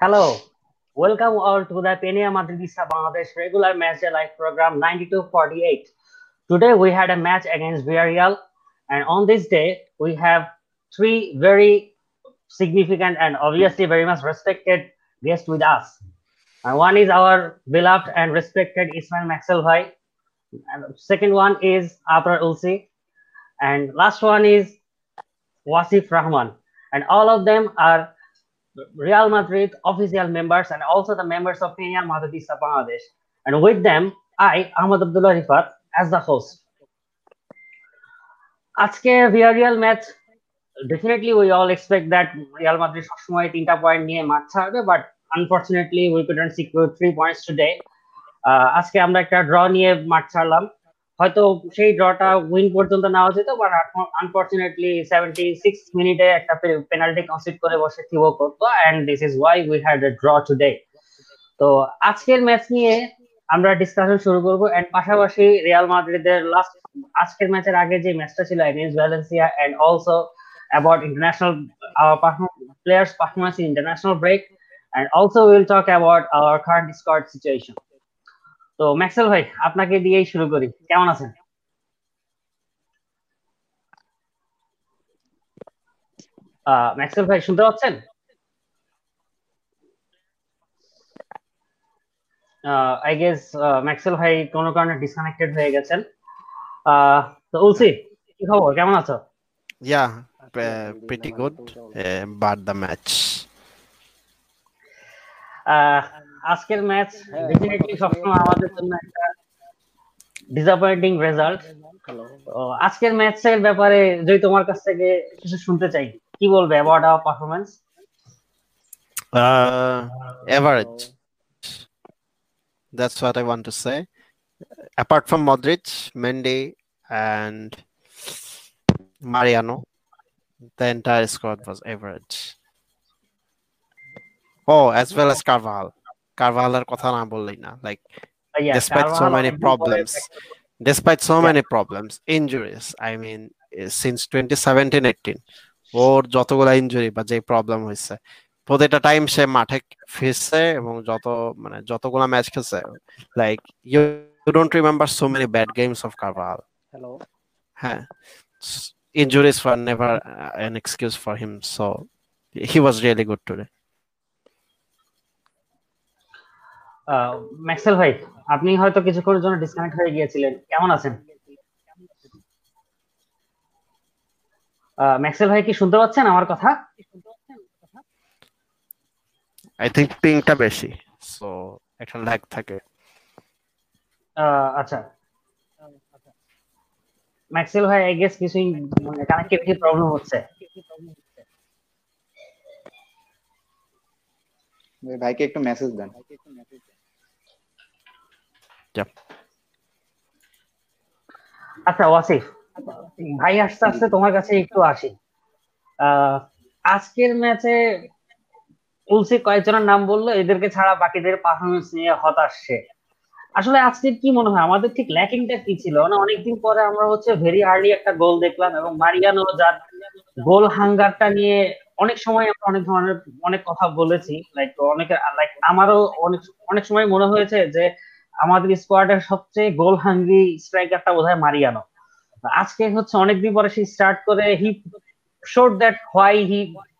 Hello, welcome all to the Peña Madridista Bangladesh regular match day live program 92-48. Today we had a match against Villarreal, and on this day we have three very significant and obviously very much respected guests with us. And one is our beloved and respected Ismail Maxwell Bhai, and second one is Abrar Ulsi, and last one is Wasif Rahman. And all of them are Real Madrid official members and also the members of Peña Madridista Bangladesh. And with them, I, Ahmad Abdullah Rifat, as the host. আজকে Villarreal match definitely we all expect that Real Madrid সবসময় 3টা point নিয়ে মাঠ ছাড়বে, but unfortunately we couldn't secure 3 points today. আজকে আমরা একটা draw নিয়ে মাঠ ছাড়লাম, হয়তো সেই ড্রটা উইন পর্যন্ত নেওয়া যেত, বাট আনফরচুনেটলি 76 মিনিটে একটা পেনাল্টি কনসিড করে বসে থিবো করতো, and this is why we had a draw today. তো আজকের ম্যাচ নিয়ে আমরা ডিসকাশন শুরু করব, এন্ড পাশাপাশি রিয়াল মাদ্রিদের লাস্ট আজকের ম্যাচের আগে যে ম্যাচটা ছিল against Valencia, and also about international players performance in international break, and also we will talk about our current squad situation. তো ম্যাক্সেল ভাই, আপনাকে দিয়েই শুরু করি। কেমন আছেন? ম্যাক্সেল ভাই শুনতে পাচ্ছেন? আই গেস ম্যাক্সেল ভাই কোনো কারণে ডিসকানেক্টেড হয়ে গেছেন। তো উলসি, কি খবর, কেমন আছো? Yeah, pretty good, but the match. আজকের ম্যাচ ডেফিনেটলি সবসময় আমাদের জন্য একটা ডিসঅ্যাপয়েন্টিং রেজাল্ট। আজকের ম্যাচের ব্যাপারে যদি তোমার কাছ থেকে কিছু শুনতে চাই, কি বলবে about our performance? Average. That's what I want to say. Apart from Modric, Mendy, and Mariano, the entire squad was average. Oh, as well as Carvajal. Carvajaler kotha na bollei na. Like, despite so many problems, injuries. I mean, since 2017-18, ওর যতগুলা injury বা যে problem হয়েছে, প্রতিটা time সে মাঠে ফিরছে এবং যতগুলা ম্যাচ খেলছে, like you don't remember so many bad games of Carvajal. Hello, হ্যাঁ, injuries were never an excuse for him, so he was really good today. Maxel ভাই, আপনি হয়তো কিছুক্ষণের জন্য ডিসকানেক্ট হয়ে গিয়েছিলেন, কেমন আছেন? ম্যাক্সেল ভাই কি শুনতে পাচ্ছেন আমার কথা? I think পিংটা বেশি, সো একটা ল্যাগ থাকে। আচ্ছা, ম্যাক্সেল ভাই আই গেস কিছু কানেক্টিভিটি প্রবলেম হচ্ছে। ভাইকে একটু মেসেজ দেন। আচ্ছা ওয়াসিফ ভাই, আস্তে আস্তে তোমার কাছে একটু আসি। আজকের ম্যাচে উলসি কয়েকজনের নাম বললো, এদেরকে ছাড়া বাকিদের পারফরমেন্স নিয়ে হতাশ সে। আসলে আজকে কি মনে হয় আমাদের ঠিক ল্যাকিংটা কি ছিল? না, অনেকদিন পরে আমরা ভেরি আর্লি একটা গোল দেখলাম, এবং মারিয়ানো যার গোল হাঙ্গারটা নিয়ে অনেক সময় আমরা অনেক ধরনের অনেক কথা বলেছি, লাইক আমারও অনেক সময় মনে হয়েছে যে আমাদের স্কোয়াডের সবচেয়ে গোল হাঙ্গি স্ট্রাইকারটা বোধহয় মারিয়ানো। আজকে অনেকদিন পরে সে স্টার্ট করে he showed that why he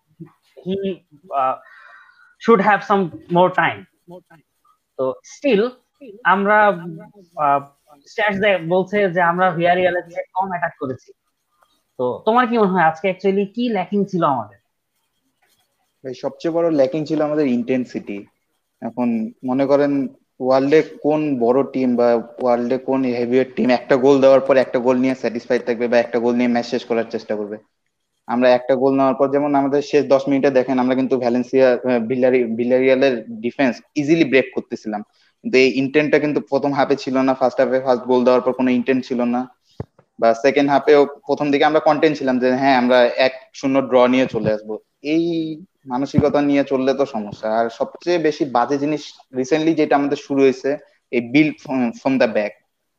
should have some more time. তো স্টিল আমরা স্ট্যাটস বলছে যে আমরা ভিয়ারিয়ালের চেয়ে কম অ্যাটাক করেছি। তো তোমার কি মনে হয় আজকে অ্যাকচুয়ালি কি ল্যাকিং ছিল আমাদের? সবচেয়ে বড় ল্যাকিং ছিল আমাদের ইন্টেন্সিটি। এখন মনে করেন ওয়ার্ল্ডে কোন বড় টিম বা ওয়ার্ল্ডে কোন হেভিওয়েট টিম একটা গোল দেওয়ার পর একটা গোল নিয়ে স্যাটিসফাইড থাকবে বা একটা গোল নিয়ে ম্যাচ শেষ করার চেষ্টা করবে? আমরা একটা গোল নেওয়ার পর, যেমন আমাদের শেষ 10 মিনিটে দেখেন, আমরা কিন্তু ভিলারিয়ালের ডিফেন্স ইজিলি ব্রেক করতেছিলাম, কিন্তু এই ইন্টেন্টটা কিন্তু প্রথম হাফে ছিল না। ফার্স্ট হাফে ফার্স্ট গোল দেওয়ার পর কোনো ইন্টেন্ট ছিল না, বা সেকেন্ড হাফেও প্রথম দিকে আমরা কন্টেন্ট ছিলাম যে হ্যাঁ আমরা 1-0 ড্র নিয়ে চলে আসবো। এই মানসিকতা নিয়ে চললে তো সমস্যা। আর সবচেয়ে বেশি বাজে জিনিস রিসেন্টলি যেটা আমাদের শুরু হয়েছে, এই বিল্ড ফ্রম দ্য ব্যাক।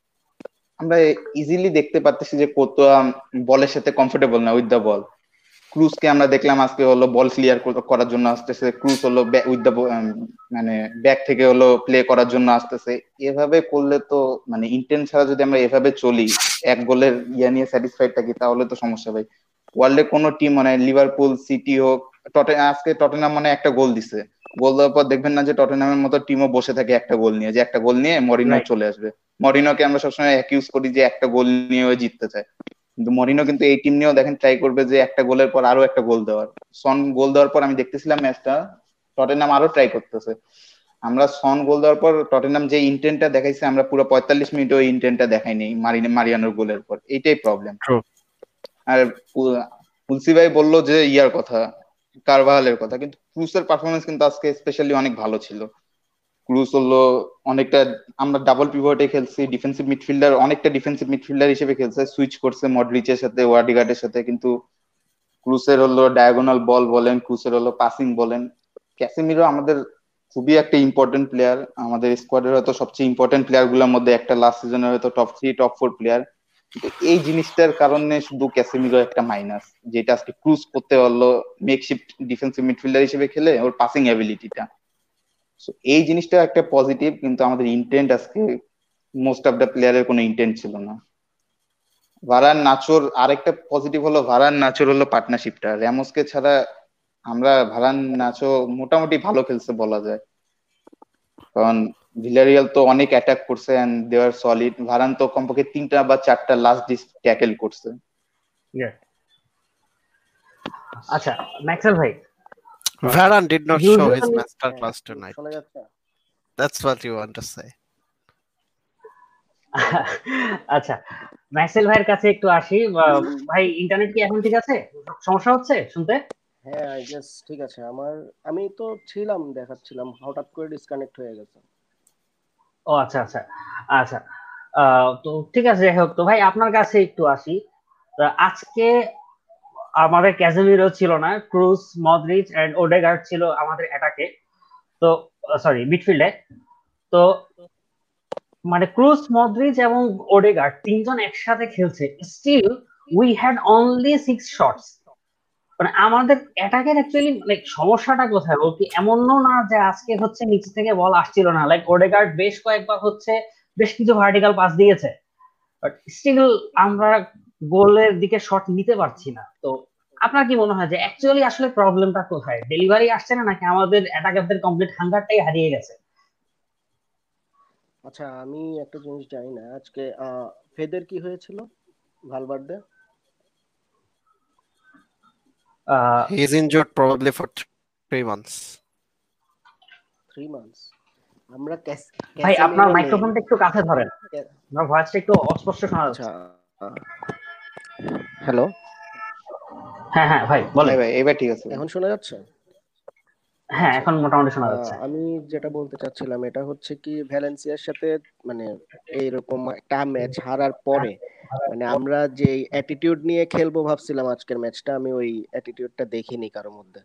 আমরা ইজিলি দেখতে পাচ্ছি যে কত বলের সাথে কমফোর্টেবল না উইথ দ্য বল। ক্রুজকে আমরা দেখলাম আজকে হলো বল ক্লিয়ার করার জন্য আসতেছে, ক্রুজ হলো উইথ দ্য মানে ব্যাক থেকে হলো প্লে করার জন্য আসতেছে। এভাবে করলে তো মানে ইন্টেন্ট ছাড়া যদি আমরা এভাবে চলি, এক গোলের ইয়া নিয়ে স্যাটিসফাইড থাকি, তাহলে তো সমস্যা ভাই। ওয়ার্ল্ডে কোনো টিম মানে লিভারপুল, সিটি হোক, আজকে টটেনহাম মানে একটা গোল দিছে, গোল দেওয়ার পর দেখবেন না যে টটেনহামের মতো টিমও বসে থাকে একটা গোল নিয়ে, যে একটা গোল নিয়ে মরিনো রাইট। চলে আসবে। মরিনোকে আমরা সবসময় অ্যাকিউজ করি যে একটা গোল নিয়ে ও জিততে চায়, কিন্তু মরিনো কিন্তু এই টিম নিয়েও দেখেন ট্রাই করবে যে একটা গোলের পর আরো একটা গোল দেওয়ার। সন গোল দেওয়ার পর আমি দেখতেছিলাম ম্যাচটা, টটেনহাম আরো ট্রাই করতেছে। আমরা সন গোল দেওয়ার পর টটেনহাম যে ইন্টেন্টটা দেখাইছে, আমরা পুরো 45 মিনিট ওই ইন্টেন্টটা দেখাইনি মারিয়ানোর গোলের পর, এইটাই প্রবলেম। True. আর তুলসী ভাই বললো যে ইয়ার কথা, কারভাহালের কথা, কিন্তু ক্রুসের পারফরমেন্স কিন্তু আজকে স্পেশালি অনেক ভালো ছিল। ক্রুস হলো অনেকটা, আমরা ডাবল পিভটে খেলছি, ডিফেন্সিভ মিডফিল্ডার, অনেকটা ডিফেন্সিভ মিডফিল্ডার হিসেবে খেলছে, সুইচ করছে মডরিচের সাথে, ওয়ার্ডিগার্ডের সাথে, কিন্তু ক্রুসের হলো ডায়াগোনাল বল বলেন, ক্রুসের হলো পাসিং বলেন, ক্যাসেমিরো আমাদের খুবই একটা ইম্পর্টেন্ট প্লেয়ার, আমাদের স্কোয়াডের হয়তো সবচেয়ে ইম্পর্টেন্ট প্লেয়ার গুলোর মধ্যে একটা, লাস্ট সিজনের হয়তো টপ 3 টপ 4 প্লেয়ার, কিন্তু এই জিনিসটার কারণে শুধু ক্যাসেমিরো একটা মাইনাস, যেটা আজকে ক্রুজ করতে পারলো মেকশিফট ডিফেন্সিভ মিডফিল্ডার হিসেবে খেলে, ওর পাসিং অ্যাবিলিটিটা। এই জিনিসটা একটা পজিটিভ, কিন্তু আমাদের ইন্টেন্ট আজকে মোস্ট অফ দ্য প্লেয়ারের কোনো ইন্টেন্ট ছিল না। ভারান নাচোর আরেকটা পজিটিভ হলো, ভারান নাচোর হলো পার্টনারশিপটা, র্যামোসকে ছাড়া আমরা ভারান নাচো মোটামুটি ভালো খেলছে বলা যায়, কারণ ভিলারিয়াল তো অনেক অ্যাটাক করছে and they are solid. Varane তো কমপক্ষে 3টা বা 4টা লাস্ট ট্যাকেল করছে। আচ্ছা ম্যাক্সেল ভাই, Varane did not show his usually masterclass tonight. শোনা যাচ্ছে? That's what you want to say. আচ্ছা ম্যাক্সেল ভাইয়ের কাছে একটু আসি। ভাই ইন্টারনেট কি এখন ঠিক আছে? সমস্যা হচ্ছে শুনতে? হ্যাঁ আই গেস ঠিক আছে। আমি তো ছিলাম, দেখাচ্ছিলাম, হঠাৎ করে ডিসকানেক্ট হয়ে গেছে। ও আচ্ছা আচ্ছা আচ্ছা, তো ঠিক আছে, যাই হোক। তো ভাই আপনার কাছে একটু আসি। আজকে আমাদের ক্যাজেমিরো ছিল না, ক্রুজ, মডরিচ এন্ড ওডেগার্ড ছিল আমাদের অ্যাটাকে, তো সরি মিডফিল্ডে। তো মানে ক্রুজ, মডরিচ এবং ওডেগার্ড তিনজন একসাথে খেলছে, still we had only 6 shots. মানে আমাদের অ্যাটাকের অ্যাকচুয়ালি লাইক সমস্যাটা কোথায়? ও কি এমনও না যে আজকে হচ্ছে নিচে থেকে বল আসছিল না, লাইক ওডেগার্ড বেশ কয়েকবার হচ্ছে বেশ কিছু ভার্টিক্যাল পাস দিয়েছে, বাট স্টিল আমরা গোলের দিকে শট নিতে পারছি না। তো আপনার কি মনে হয় যে অ্যাকচুয়ালি আসলে প্রবলেমটা কোথায়? ডেলিভারি আসছে না, নাকি আমাদের অ্যাটাকারদের কমপ্লিট হাঙ্গারটাই হারিয়ে গেছে? আচ্ছা আমি একটা জিনিস জানি না, আজকে ফেদের কি হয়েছিল Valverde? He is injured probably for 3 months. 3 months. আমরা ভাই আপনার ক্যাসেমিরো নেই। মাইক্রোফোনটা একটু কাছে ধরেন, আপনার ভয়েসটা একটু অস্পষ্ট শোনা যাচ্ছে। আচ্ছা হ্যালো, হ্যাঁ হ্যাঁ ভাই বলেন। ভাই এবার ঠিক আছে। এখন শোনা যাচ্ছে? হ্যাঁ এখন মোটামুটি শোনা যাচ্ছে। আমি যেটা বলতে চাচ্ছিলাম এটা হচ্ছে কি, ভ্যালেন্সিয়ার সাথে মানে এইরকম একটা ম্যাচ হারার পরে মানে আমরা যে অ্যাটিটিউড নিয়ে খেলবো ভাবছিলাম আজকের ম্যাচটা, আমি ওই অ্যাটিটিউডটা দেখিনি কারোর মধ্যে।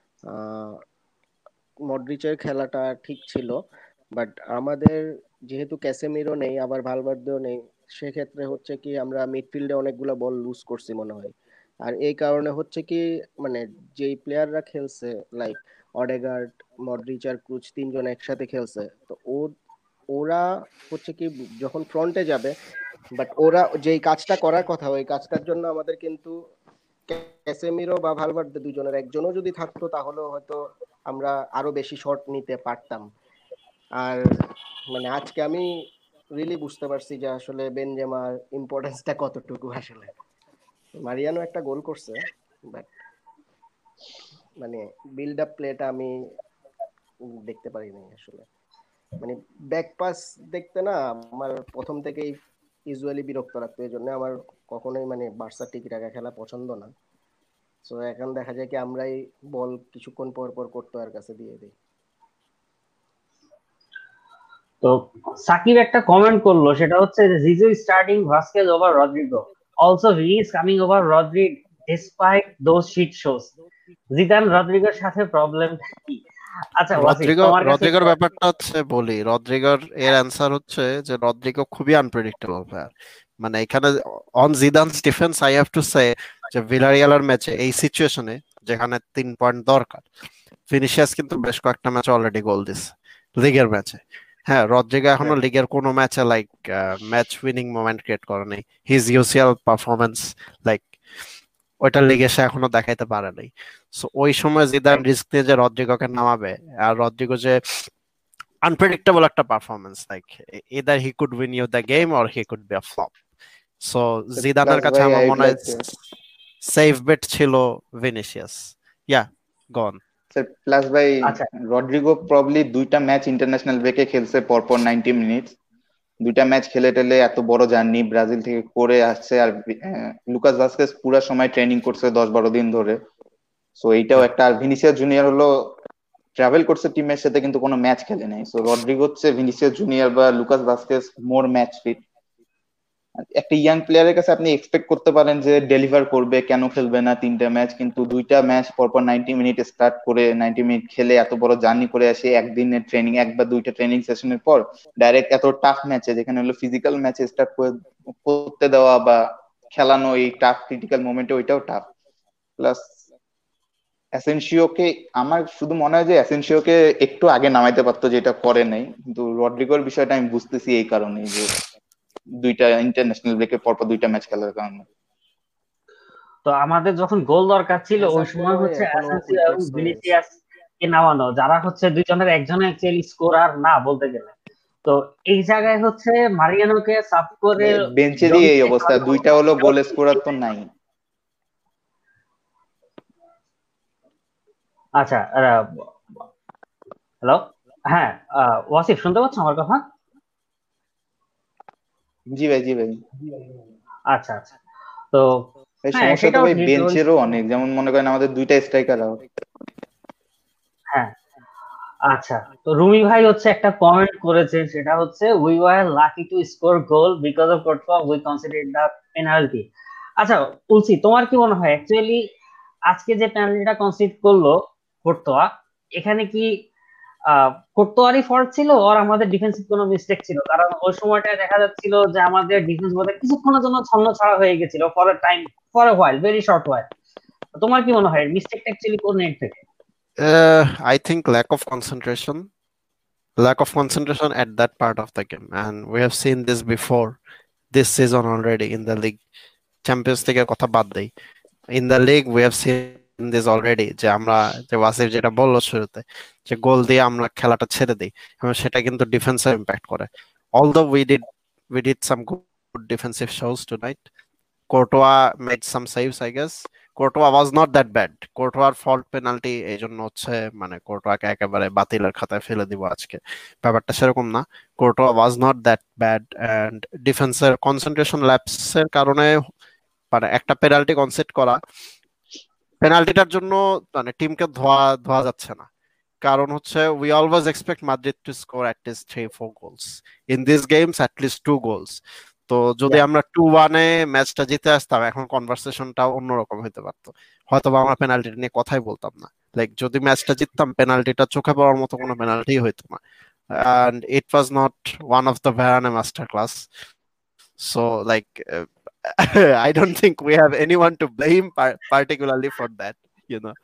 মডরিচের খেলাটা ঠিক ছিল, বাট আমাদের যেহেতু ক্যাসেমিরো নেই, আবার ভালভার্দেও নেই, সেক্ষেত্রে হচ্ছে কি আমরা মিডফিল্ডে অনেকগুলো বল লুজ করছি মনে হয়। আর এই কারণে হচ্ছে কি মানে যেই প্লেয়াররা খেলছে লাইক অডেগার্ড, মডরিচ আর ক্রুজ তিনজন একসাথে খেলছে, তো ওরা হচ্ছে কি যখন ফ্রন্টে যাবে, বাট ওরা যেই কাজটা করার কথা ওই কাজটার জন্য আমাদের কিন্তু ক্যাসেমিরো বা ভালভার্দে দুজনের একজনও যদি থাকতো তাহলে হয়তো আমরা আরো বেশি শট নিতে পারতাম। আর মানে আজকে আমি রিয়েলি বুঝতে পারছি যে আসলে বেনজেমার ইম্পর্টেন্সটা কতটুকু। আসলে মারিয়ানো একটা গোল করছে, বাট মানে বিল্ড আপ প্লেটা আমি দেখতে পারি নাই আসলে। মানে ব্যাক পাস দেখতে না আমার প্রথম থেকেই ইউজুয়ালি বিরক্ত লাগতো, এই জন্য আমার কখনোই মানে বার্সা টিকি টাকা খেলা পছন্দ না। তো এখন দেখা যায় কি আমরাই বল কিছুক্ষণ পর পর কোর্তোয়ার কাছে দিয়ে দিই। তো সাকিব একটা কমেন্ট করলো, সেটা হচ্ছে Zizou starting Vazquez over Rodrygo, also he is coming over Rodri despite those shit shows. Zidane রদ্রিগোর সাথে প্রবলেম কি? আচ্ছা রদ্রিগোর ব্যাপারটা হচ্ছে বলি, রদ্রিগোর এর অ্যান্সার হচ্ছে যে রদ্রিগো খুবই আনপ্রেডিক্টেবল প্লেয়ার। মানে এখানে on Zidane's defence I have to say যে ভিলারিয়ালের ম্যাচে এই সিচুয়েশনে যেখানে 3 পয়েন্ট দরকার, ভিনিসিয়াস কিন্তু বেশ কয়েকটা ম্যাচে অলরেডি গোল দিচ্ছে লিগের ম্যাচে। হ্যাঁ, রদ্রিগো এখনো লিগের কোনো ম্যাচে like match winning moment create করে নাই। হিজ ইউসিএল পারফরমেন্স লাইক ওইটা লিগে সে এখনো দেখাইতে পারে নাই। সো ওই সময় জিদান রিস্ক নিয়ে যে রদ্রিগোকে নামাবে, আর রদ্রিগো যে আনপ্রেডিক্টেবল একটা performance, like either he could win you the game or he could be a flop. So জিদানের প্লাস কাছে ভাই আমার আইড মনে হয় লাইক সেফ বেট ছিল Vinicius. Yeah, gone. Sir, plus ভাই আচ্ছা রড্রিগো প্রবলি 2টা ম্যাচ ইন্টারন্যাশনাল ব্রেকে খেলছে পরপর 90 মিনিটস। 2টা ম্যাচ খেলে টেলে এত বড় জার্নি ব্রাজিল থেকে করে আসছে, আর লুকাস ভাস্কেস পুরা সময় ট্রেনিং করছে 10-12 দিন ধরে। সো এইটাও একটা। আর ভিনিসিয়াস জুনিয়র হলো ট্রাভেল করছে টিমের সাথে, কিন্তু কোনো ম্যাচ খেলে নাই। সো রড্রিগো হচ্ছে ভিনিসিয়াস জুনিয়র বা Lucas Vazquez more match fit. একটা ইয়াং প্লেয়ারের কাছে আপনি এক্সপেক্ট করতে পারেন যে ডেলিভার করবে, কেন খেলবে না 3টা ম্যাচ, কিন্তু 2টা ম্যাচ পরপর 90 মিনিট স্টার্ট করে 90 মিনিট খেলে এত বড় জার্নি করে আসে একদিনের ট্রেনিং, 1 বা 2টা ট্রেনিং সেশনের পর ডাইরেক্ট এত টাফ ম্যাচে, যেখানে হলো ফিজিক্যাল ম্যাচে স্টার্ট করতে দেওয়া বা খেলানো এই টাফ ক্রিটিক্যাল মোমেন্টে, ওইটাও টাফ। প্লাস অ্যাসেনসিওকে আমার শুধু মনে হয় যে অ্যাসেনসিওকে একটু আগে নামাইতে পারতো, যেটা করে নাই। কিন্তু রড্রিগোর বিষয়টা আমি বুঝতেছি এই কারণেই যে 2টা ইন্টারন্যাশনাল ব্রেকে পরপর 2টা ম্যাচ খেলার কারণে। তো আমাদের যখন গোল দরকার ছিল ওই হ্যাজার্ড মনে সময় হয় হচ্ছে এখনো অ্যাসেন্সিও এবং উইকেটস হয়ে আছে। ভিনিসিয়াস কে নামানো, যারা হচ্ছে দুইজনের একজনে অ্যাকচুয়ালি স্কোরার না বলতে গেলে। তো এই জায়গায় হচ্ছে মারিয়ানোকে সাব করে বেঞ্চেরই এই জমিতে অবস্থা, 2টা হলো গোল স্কোরার তো নাই। আচ্ছা, হ্যালো, হ্যাঁ, ওয়াসিফ শুনতে পাচ্ছ আমার কথা? জি ভাই, জি ভাই। আচ্ছা আচ্ছা। তো এই হ্যাঁ, সমস্যা তো সেটাও ভাই ঠিক ওই, বেঞ্চেরও অনেক, যেমন মনে করেন আমাদের 2টা স্ট্রাইকার আউট। হ্যাঁ। আচ্ছা, তো রুমি ভাই হচ্ছে একটা কমেন্ট করেছে, সেটা হচ্ছে we were lucky to score goal because of Courtois, we consider the penalty. আচ্ছা তুলসী, তোমার কি মনে হয় অ্যাকচুয়ালি আজকে যে পেনাল্টিটা কনসিড করলো কোর্তোয়া, এখানে কি কোর্তোয়ারই ফল্ট ছিল আর আমাদের ডিফেন্সিভ কোনো মিস্টেক ছিল? কারণ ওই সময়টায় দেখা যাচ্ছিল যে আমাদের ডিফেন্স বোধহয় কিছুক্ষণের জন্য ছন্ন ছাড়া হয়ে গেছিল for a time, for a while, very short while. তোমার কি মনে হয় মিস্টেকটা অ্যাকচুয়ালি কোন এন্ড থেকে? I think lack of concentration at that part of the game, and we have seen this before this season already in the league. Champions লিগের কথা বাদ দেই, in the league we have seen this already, যে আমরা, যে ওয়াসিফ যেটা বললো শুরুতে, যে গোল দিয়ে আমরা খেলাটা ছেড়ে দিই, এবং সেটা কিন্তু ডিফেন্সে ইম্প্যাক্ট করে। Although we did some good defensive shows tonight. Courtois made some saves, I guess. Courtois was not that bad. Courtois fault penalty এই জন্য হচ্ছে মানে কোর্টোয়াকে একেবারে বাতিলের খাতায় ফেলে দিব আজকে, ব্যাপারটা সেরকম না। Courtois was not that bad, and ডিফেন্সের কনসেন্ট্রেশন ল্যাপসের কারণে মানে একটা পেনাল্টি কনসিড করা, পেনাল্টিটার জন্য মানে টিমকে ধোয়া ধোয়া যাচ্ছে না। কারণ হচ্ছে we always expect Madrid to score at least 3-4 goals in this games, at least 2 goals. তো যদি আমরা 2-1-এ ম্যাচটা জিতে আসতাম, এখন কনভারসেশনটা অন্যরকম হতে পারতো, হয়তো বা আমরা পেনাল্টি নিয়ে কথাই বলতাম না। লাইক যদি ম্যাচটা জিততাম, পেনাল্টিটা চোখে পড়ার মতো কোনো পেনাল্টি হইতো না, and it was not one of the Varane masterclass. So like I don't think we have anyone to blame particularly for that, you know.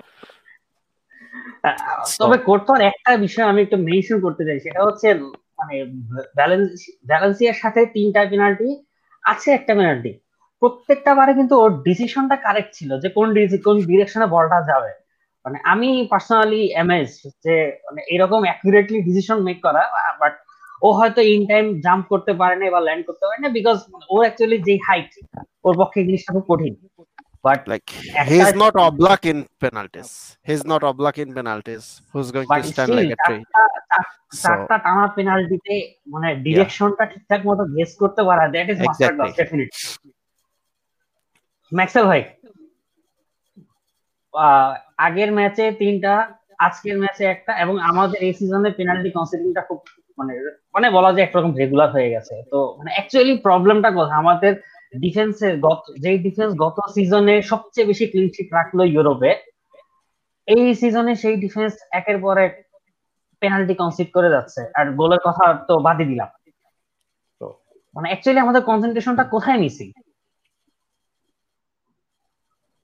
তবে So কোর্তোয়ার একটা বিষয় আমি একটু মেনশন করতে চাই, সেটা হচ্ছে মানে ভ্যালেন্সিয়ার সাথে 3টা পেনাল্টি আছে, একটা পেনাল্টি প্রত্যেকটা বারে কিন্তু ওর ডিসিশনটা কারেক্ট ছিল যে কোন ডিরেকশনে বলটা যাবে। মানে আমি পার্সোনালি অ্যামেজ যে মানে এরকম অ্যাকুরেটলি ডিসিশন মেক করা। বাট ও হয়তো ইন টাইম জাম্প করতে পারে না বা ল্যান্ড করতে পারে না, বিকজ ও অ্যাকচুয়ালি যে হাইট, ওর পক্ষে এই জিনিসটা খুব কঠিন। বাট like একটা, he's not Oblak in penalties. He's not Oblak in penalties. Who's going but to stand still like a tree? So চারটা টানা পেনাল্টিতে মানে yeah, ডিরেকশনটা ঠিকঠাক মতো গেস করতে পারা, that is master class exactly. Definitely. Maxel ভাই, আগের ম্যাচে 3টা, আজকের ম্যাচে একটা, এবং আমাদের এই সিজনে পেনাল্টি কনসিডিংটা খুব মানে মানে বলা যায় একরকম রেগুলার হয়ে গেছে। তো মানে অ্যাকচুয়ালি প্রবলেমটা কোথায়? আমাদের ডিফেন্সের যেই ডিফেন্স গত সিজনে সবচেয়ে বেশি ক্লিন শিট রাখলো ইউরোপে, এই সিজনে সেই ডিফেন্স একের পর এক পেনাল্টি কনসিড করে যাচ্ছে, আর গোলের কথা তো বাদই দিলাম। তো মানে অ্যাকচুয়ালি আমাদের কনসেন্ট্রেশনটা কোথায় মিসিং?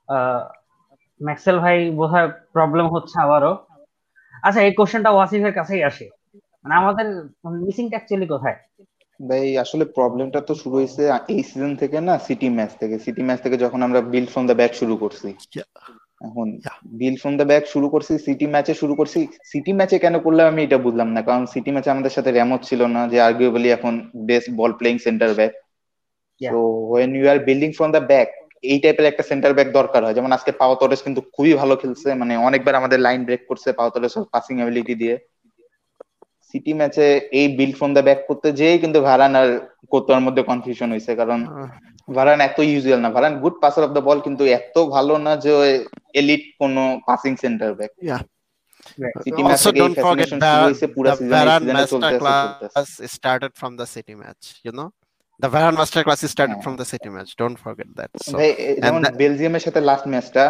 ম্যাক্সেল ভাই বোধহয় প্রবলেম হচ্ছে আবারও। আচ্ছা, এই কোশ্চেনটা ওয়াসিফের কাছেই আসে, মানে আমাদের মিসিংটা অ্যাকচুয়ালি কোথায়? ভাই আসলে প্রবলেমটা তো শুরু হয়েছে এই সিজন থেকে না, সিটি ম্যাচ থেকে যখন আমরা বিল্ড ফ্রম দ্য ব্যাক শুরু করছি। Yeah, এখন yeah. Build from the back শুরু করছি, সিটি ম্যাচে কেন করলাম আমি এটা বুঝলাম না, কারণ সিটি ম্যাচে আমাদের সাথে র্যামোস ছিল না, যে আর্গুয়েবলি এখন best ball playing centre back. Yeah, so when you are building from the back, এই টাইপের একটা সেন্টার ব্যাক দরকার হয়। যেমন আজকে পাও তোরেস কিন্তু খুবই ভালো খেলছে, মানে অনেকবার আমাদের লাইন ব্রেক করছে পাও তোরেস পাসিং অ্যাবিলিটি দিয়ে। সিটি ম্যাচে এই বিল্ড ফ্রম দ্য ব্যাক করতে যেই কিন্তু ভারান আর কোতোয়ার মধ্যে কনফিউশন হয়েছে, কারণ Uh, ভারান এত ইউজুয়াল না, Varane good passer of the ball কিন্তু এত ভালো না যে এলিট কোনো passing centre back. yeah. right. City match Also, থেকে এই don't forget ফ্যাসিনেশন শুরু হয়েছে পুরো the সিজনে, এই Varane সিজনে চলতেছে। masterclass started from the City match. You know, the Varane masterclass started হ্যাঁ from the City match. Don't forget that. So, ভাই, and যেমন that, বেলজিয়ামের সাথে লাস্ট ম্যাচটা,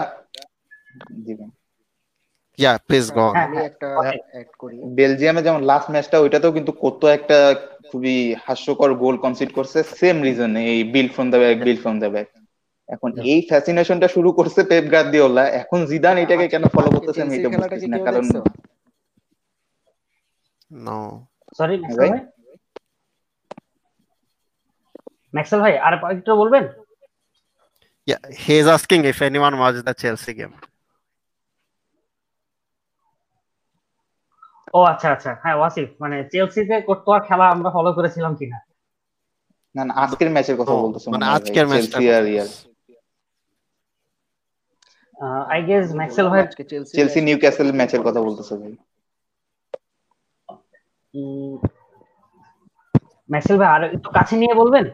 yeah, please go on. হ্যাঁ আমি হ্যাঁ, একটা ওয়াসিফ। অ্যাড করি। বেলজিয়ামে যেমন লাস্ট ম্যাচটা, ওইটাতেও কিন্তু কত একটা খুবই হাস্যকর গোল কনসিড করছে, সেম রিজন, এই বিল্ড ফ্রম দ্য ব্যাক। এখন এই ফ্যাসিনেশনটা শুরু করছে পেপ গার্দিওলা, এখন জিদান আচ্ছা, এটাকে কেন ফলো আজকে করতেছে আমি চেলসির এটা খেলাটা কি বুঝতেছি না, কেউ কারণ দেখছো? No. সরি হ্যাঁ ম্যাক্সেল ভাই, ভাই, আর একটু বলবেন? Yeah, he is asking if anyone watched the Chelsea game. ও আচ্ছা আচ্ছা, হ্যাঁ ওয়াসিফ, মানে চেলসিতে কোর্তোয়ার খেলা আমরা ফলো করেছিলাম কিনা? না না, আজকের ম্যাচের কথা No, বলতেছে মানে মনে হয় ভাই, আজকের ম্যাচটার চেলসি কথা আর ইয়ার, বলছি। আই গেস আমি ম্যাক্সেল বললাম ভাই। আজকে চেলসির চেলসি ম্যাচটা নিউক্যাসল কতটুকু ম্যাচের কথা ফলো করছো? বলতেছে ভাই। ম্যাক্সেল ভাই আর একটু কাছে নিয়ে বলবেন?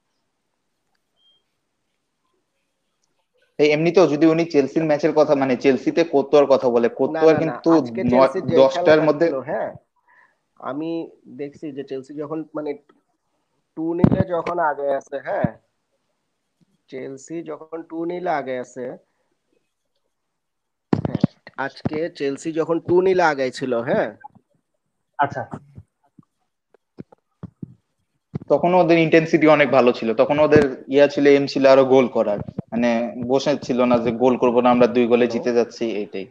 এই এমনিতেও যদি উনি চেলসির ম্যাচের কথা, মানে চেলসিতে কোতোয়ার কথা বলে, না কোতোয়ার না না, কিন্তু আজকে চেলসির যে 10টার খেলাটা মধ্যে, ছিল, হ্যাঁ, আমি দেখছি যে চেলসি যখন মানে 2-0 যখন আগে আছে, হ্যাঁ, চেলসি যখন 2-0 আগে আছে, হ্যাঁ, আজকে চেলসি যখন 2-0 আগে ছিল, হ্যাঁ, আচ্ছা, তখন ওদের ইন্টেন্সিটি অনেক ভালো ছিল, তখন ওদের ছিল, এম ছিল আরো গোল করার, মানে বসে ছিল না যে গোল করবো না আমরা 2 গোলে হ্যালো, জিতে যাচ্ছি এইটাই।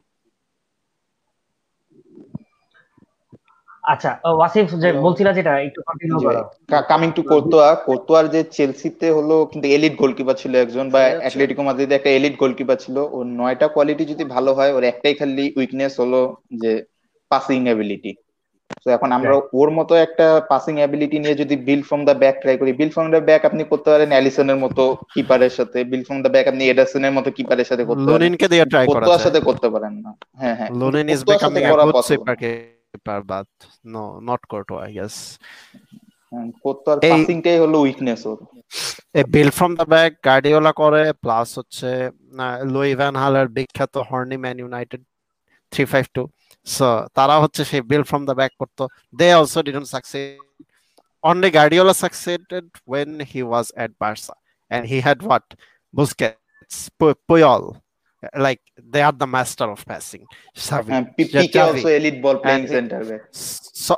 আচ্ছা, ওয়াসিফ যে হ্যালো, বলছিলা যেটা একটু কন্টিনিউ জি ভাই, করো। কামিং টু কোর্তোয়ার যে চেলসিতে হলো কিন্তু এলিট গোলকিপার ছিল একজন, বা শোনা যাচ্ছে? অ্যাটলেটিকো মাদ্রিদে একটা এলিট গোলকিপার ছিল, ওর 9টা কোয়ালিটি যদি ভালো হয়, ওর একটাই খালি উইকনেস হলো যে পাসিং অ্যাবিলিটি। তো এখন আমরা রাইট। ওর মতো একটা পাসিং অ্যাবিলিটি নিয়ে যদি build from the back try করি, বিল্ড ফ্রম দ্য ব্যাক আপনি করতে পারেন অ্যালিসনের মতো কিপারের সাথে, বিল্ড ফ্রম দ্য ব্যাক আপনি এডারসনের মতো কিপারের সাথে করতে পারেন, লুনিনকে দিয়ে ট্রাই করা কোর্তোয়ার যায়। সাথে করতে পারেন না। হ্যাঁ হ্যাঁ, কিন্তু Lunin is কোর্তোয়ার সাথে becoming a করা good পসিবল sweeper না। keeper, but no, not Courtois, I guess. কোর্তোয়ার এই পাসিংটাই হলো উইকনেস ওর। Build from the back Guardiola করে, প্লাস হচ্ছে লুই ভ্যান হালের বিখ্যাত হর্নি ম্যান ইউনাইটেড 352, সো তারা হচ্ছে সেই বিল্ড ফ্রম দ্য ব্যাক করতো। They also didn't succeed, only Guardiola succeeded when he was at Barca and he had what, Busquets, Puyol, like they are the master of passing, Xavi, Pique Xavi, also elite ball playing and centre back. so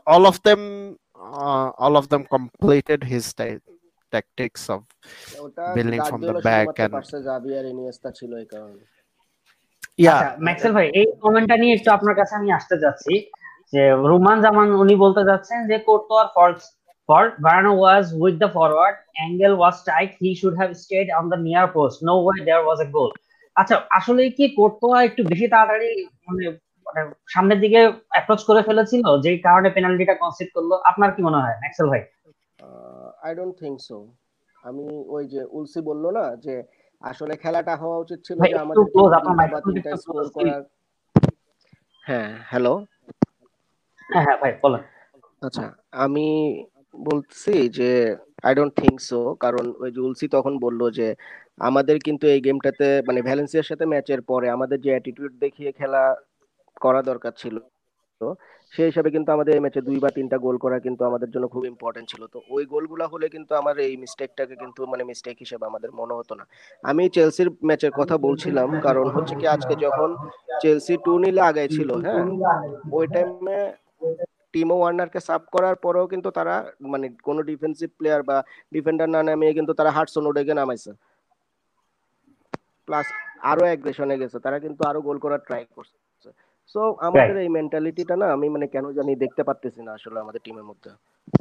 all of them completed his tactics of ওটা building from the Guardiola back শুধুমাত্র and পারছে, Xavi আর Iniesta ছিল এই কারণে। yeah. আচ্ছা Maxel ভাই, এই কমেন্টটা নিয়ে একটু আপনার কাছে আমি আসতে যাচ্ছি, যে রুমান জামান উনি বলতে যাচ্ছেন যে কোর্তোয়ার fault, Varane was with the forward, angle was tight, he should have stayed on the near post, no way there was a goal. আচ্ছা, আসলে কি কোর্তোয়া একটু বেশি তাড়াতাড়ি মানে মানে সামনের দিকে অ্যাপ্রোচ করে ফেলেছিল, যেই কারণে পেনাল্টিটা কনসিড করলো? আপনার কি মনে হয় ম্যাক্সেল ভাই? I don't think so. আমি ওই যে উলসি বললো না যে আসলে খেলাটা হওয়া উচিত ছিল ভাই যে একটু আমাদের ক্লোজ, কিন্তু আপনার 2টা বা মাইক্রোফোনটা 3টা একটু স্কোর ক্লোজ। করার। হ্যাঁ, হ্যালো, হ্যাঁ হ্যাঁ ভাই বলেন। আচ্ছা, আমি বলছি যে আই ডোন্ট থিংক সো, কারণ ওই যে উলসি তখন বললো যে আমাদের কিন্তু এই গেমটাতে মানে ভ্যালেন্সিয়ার সাথে ম্যাচের পরে আমাদের যে অ্যাটিটিউড দেখিয়ে খেলা করা দরকার ছিল, সেই হিসাবে কিন্তু আমাদের এই ম্যাচে 2 বা 3টা গোল করা কিন্তু আমাদের জন্য খুব ইম্পর্টেন্ট ছিল। তো ওই গোলগুলো হলে কিন্তু আমার এই মিস্টেকটাকে কিন্তু মানে মিস্টেক হিসেবে আমাদের মনে হতো না। আমি চেলসির ম্যাচের কথা বলছিলাম, কারণ হচ্ছে কি আজকে যখন চেলসি 2-0 আগায় ছিল, হ্যাঁ, ওই টাইমে টিমো ওয়ার্নারকে সাব করার পরেও কিন্তু তারা মানে কোনো ডিফেন্সিভ প্লেয়ার বা ডিফেন্ডার না নামিয়ে কিন্তু তারা হাডসন ওডেগে নামাইছে। প্লাস আরো অ্যাগ্রেশনে গেছে, তারা কিন্তু আরো গোল করার ট্রাই করছে। সো আমাদের রাইট। এই মেন্টালিটিটা না আমি মানে কেন জানি দেখতে পারতেছি না আসলে আমাদের টিমের মধ্যে।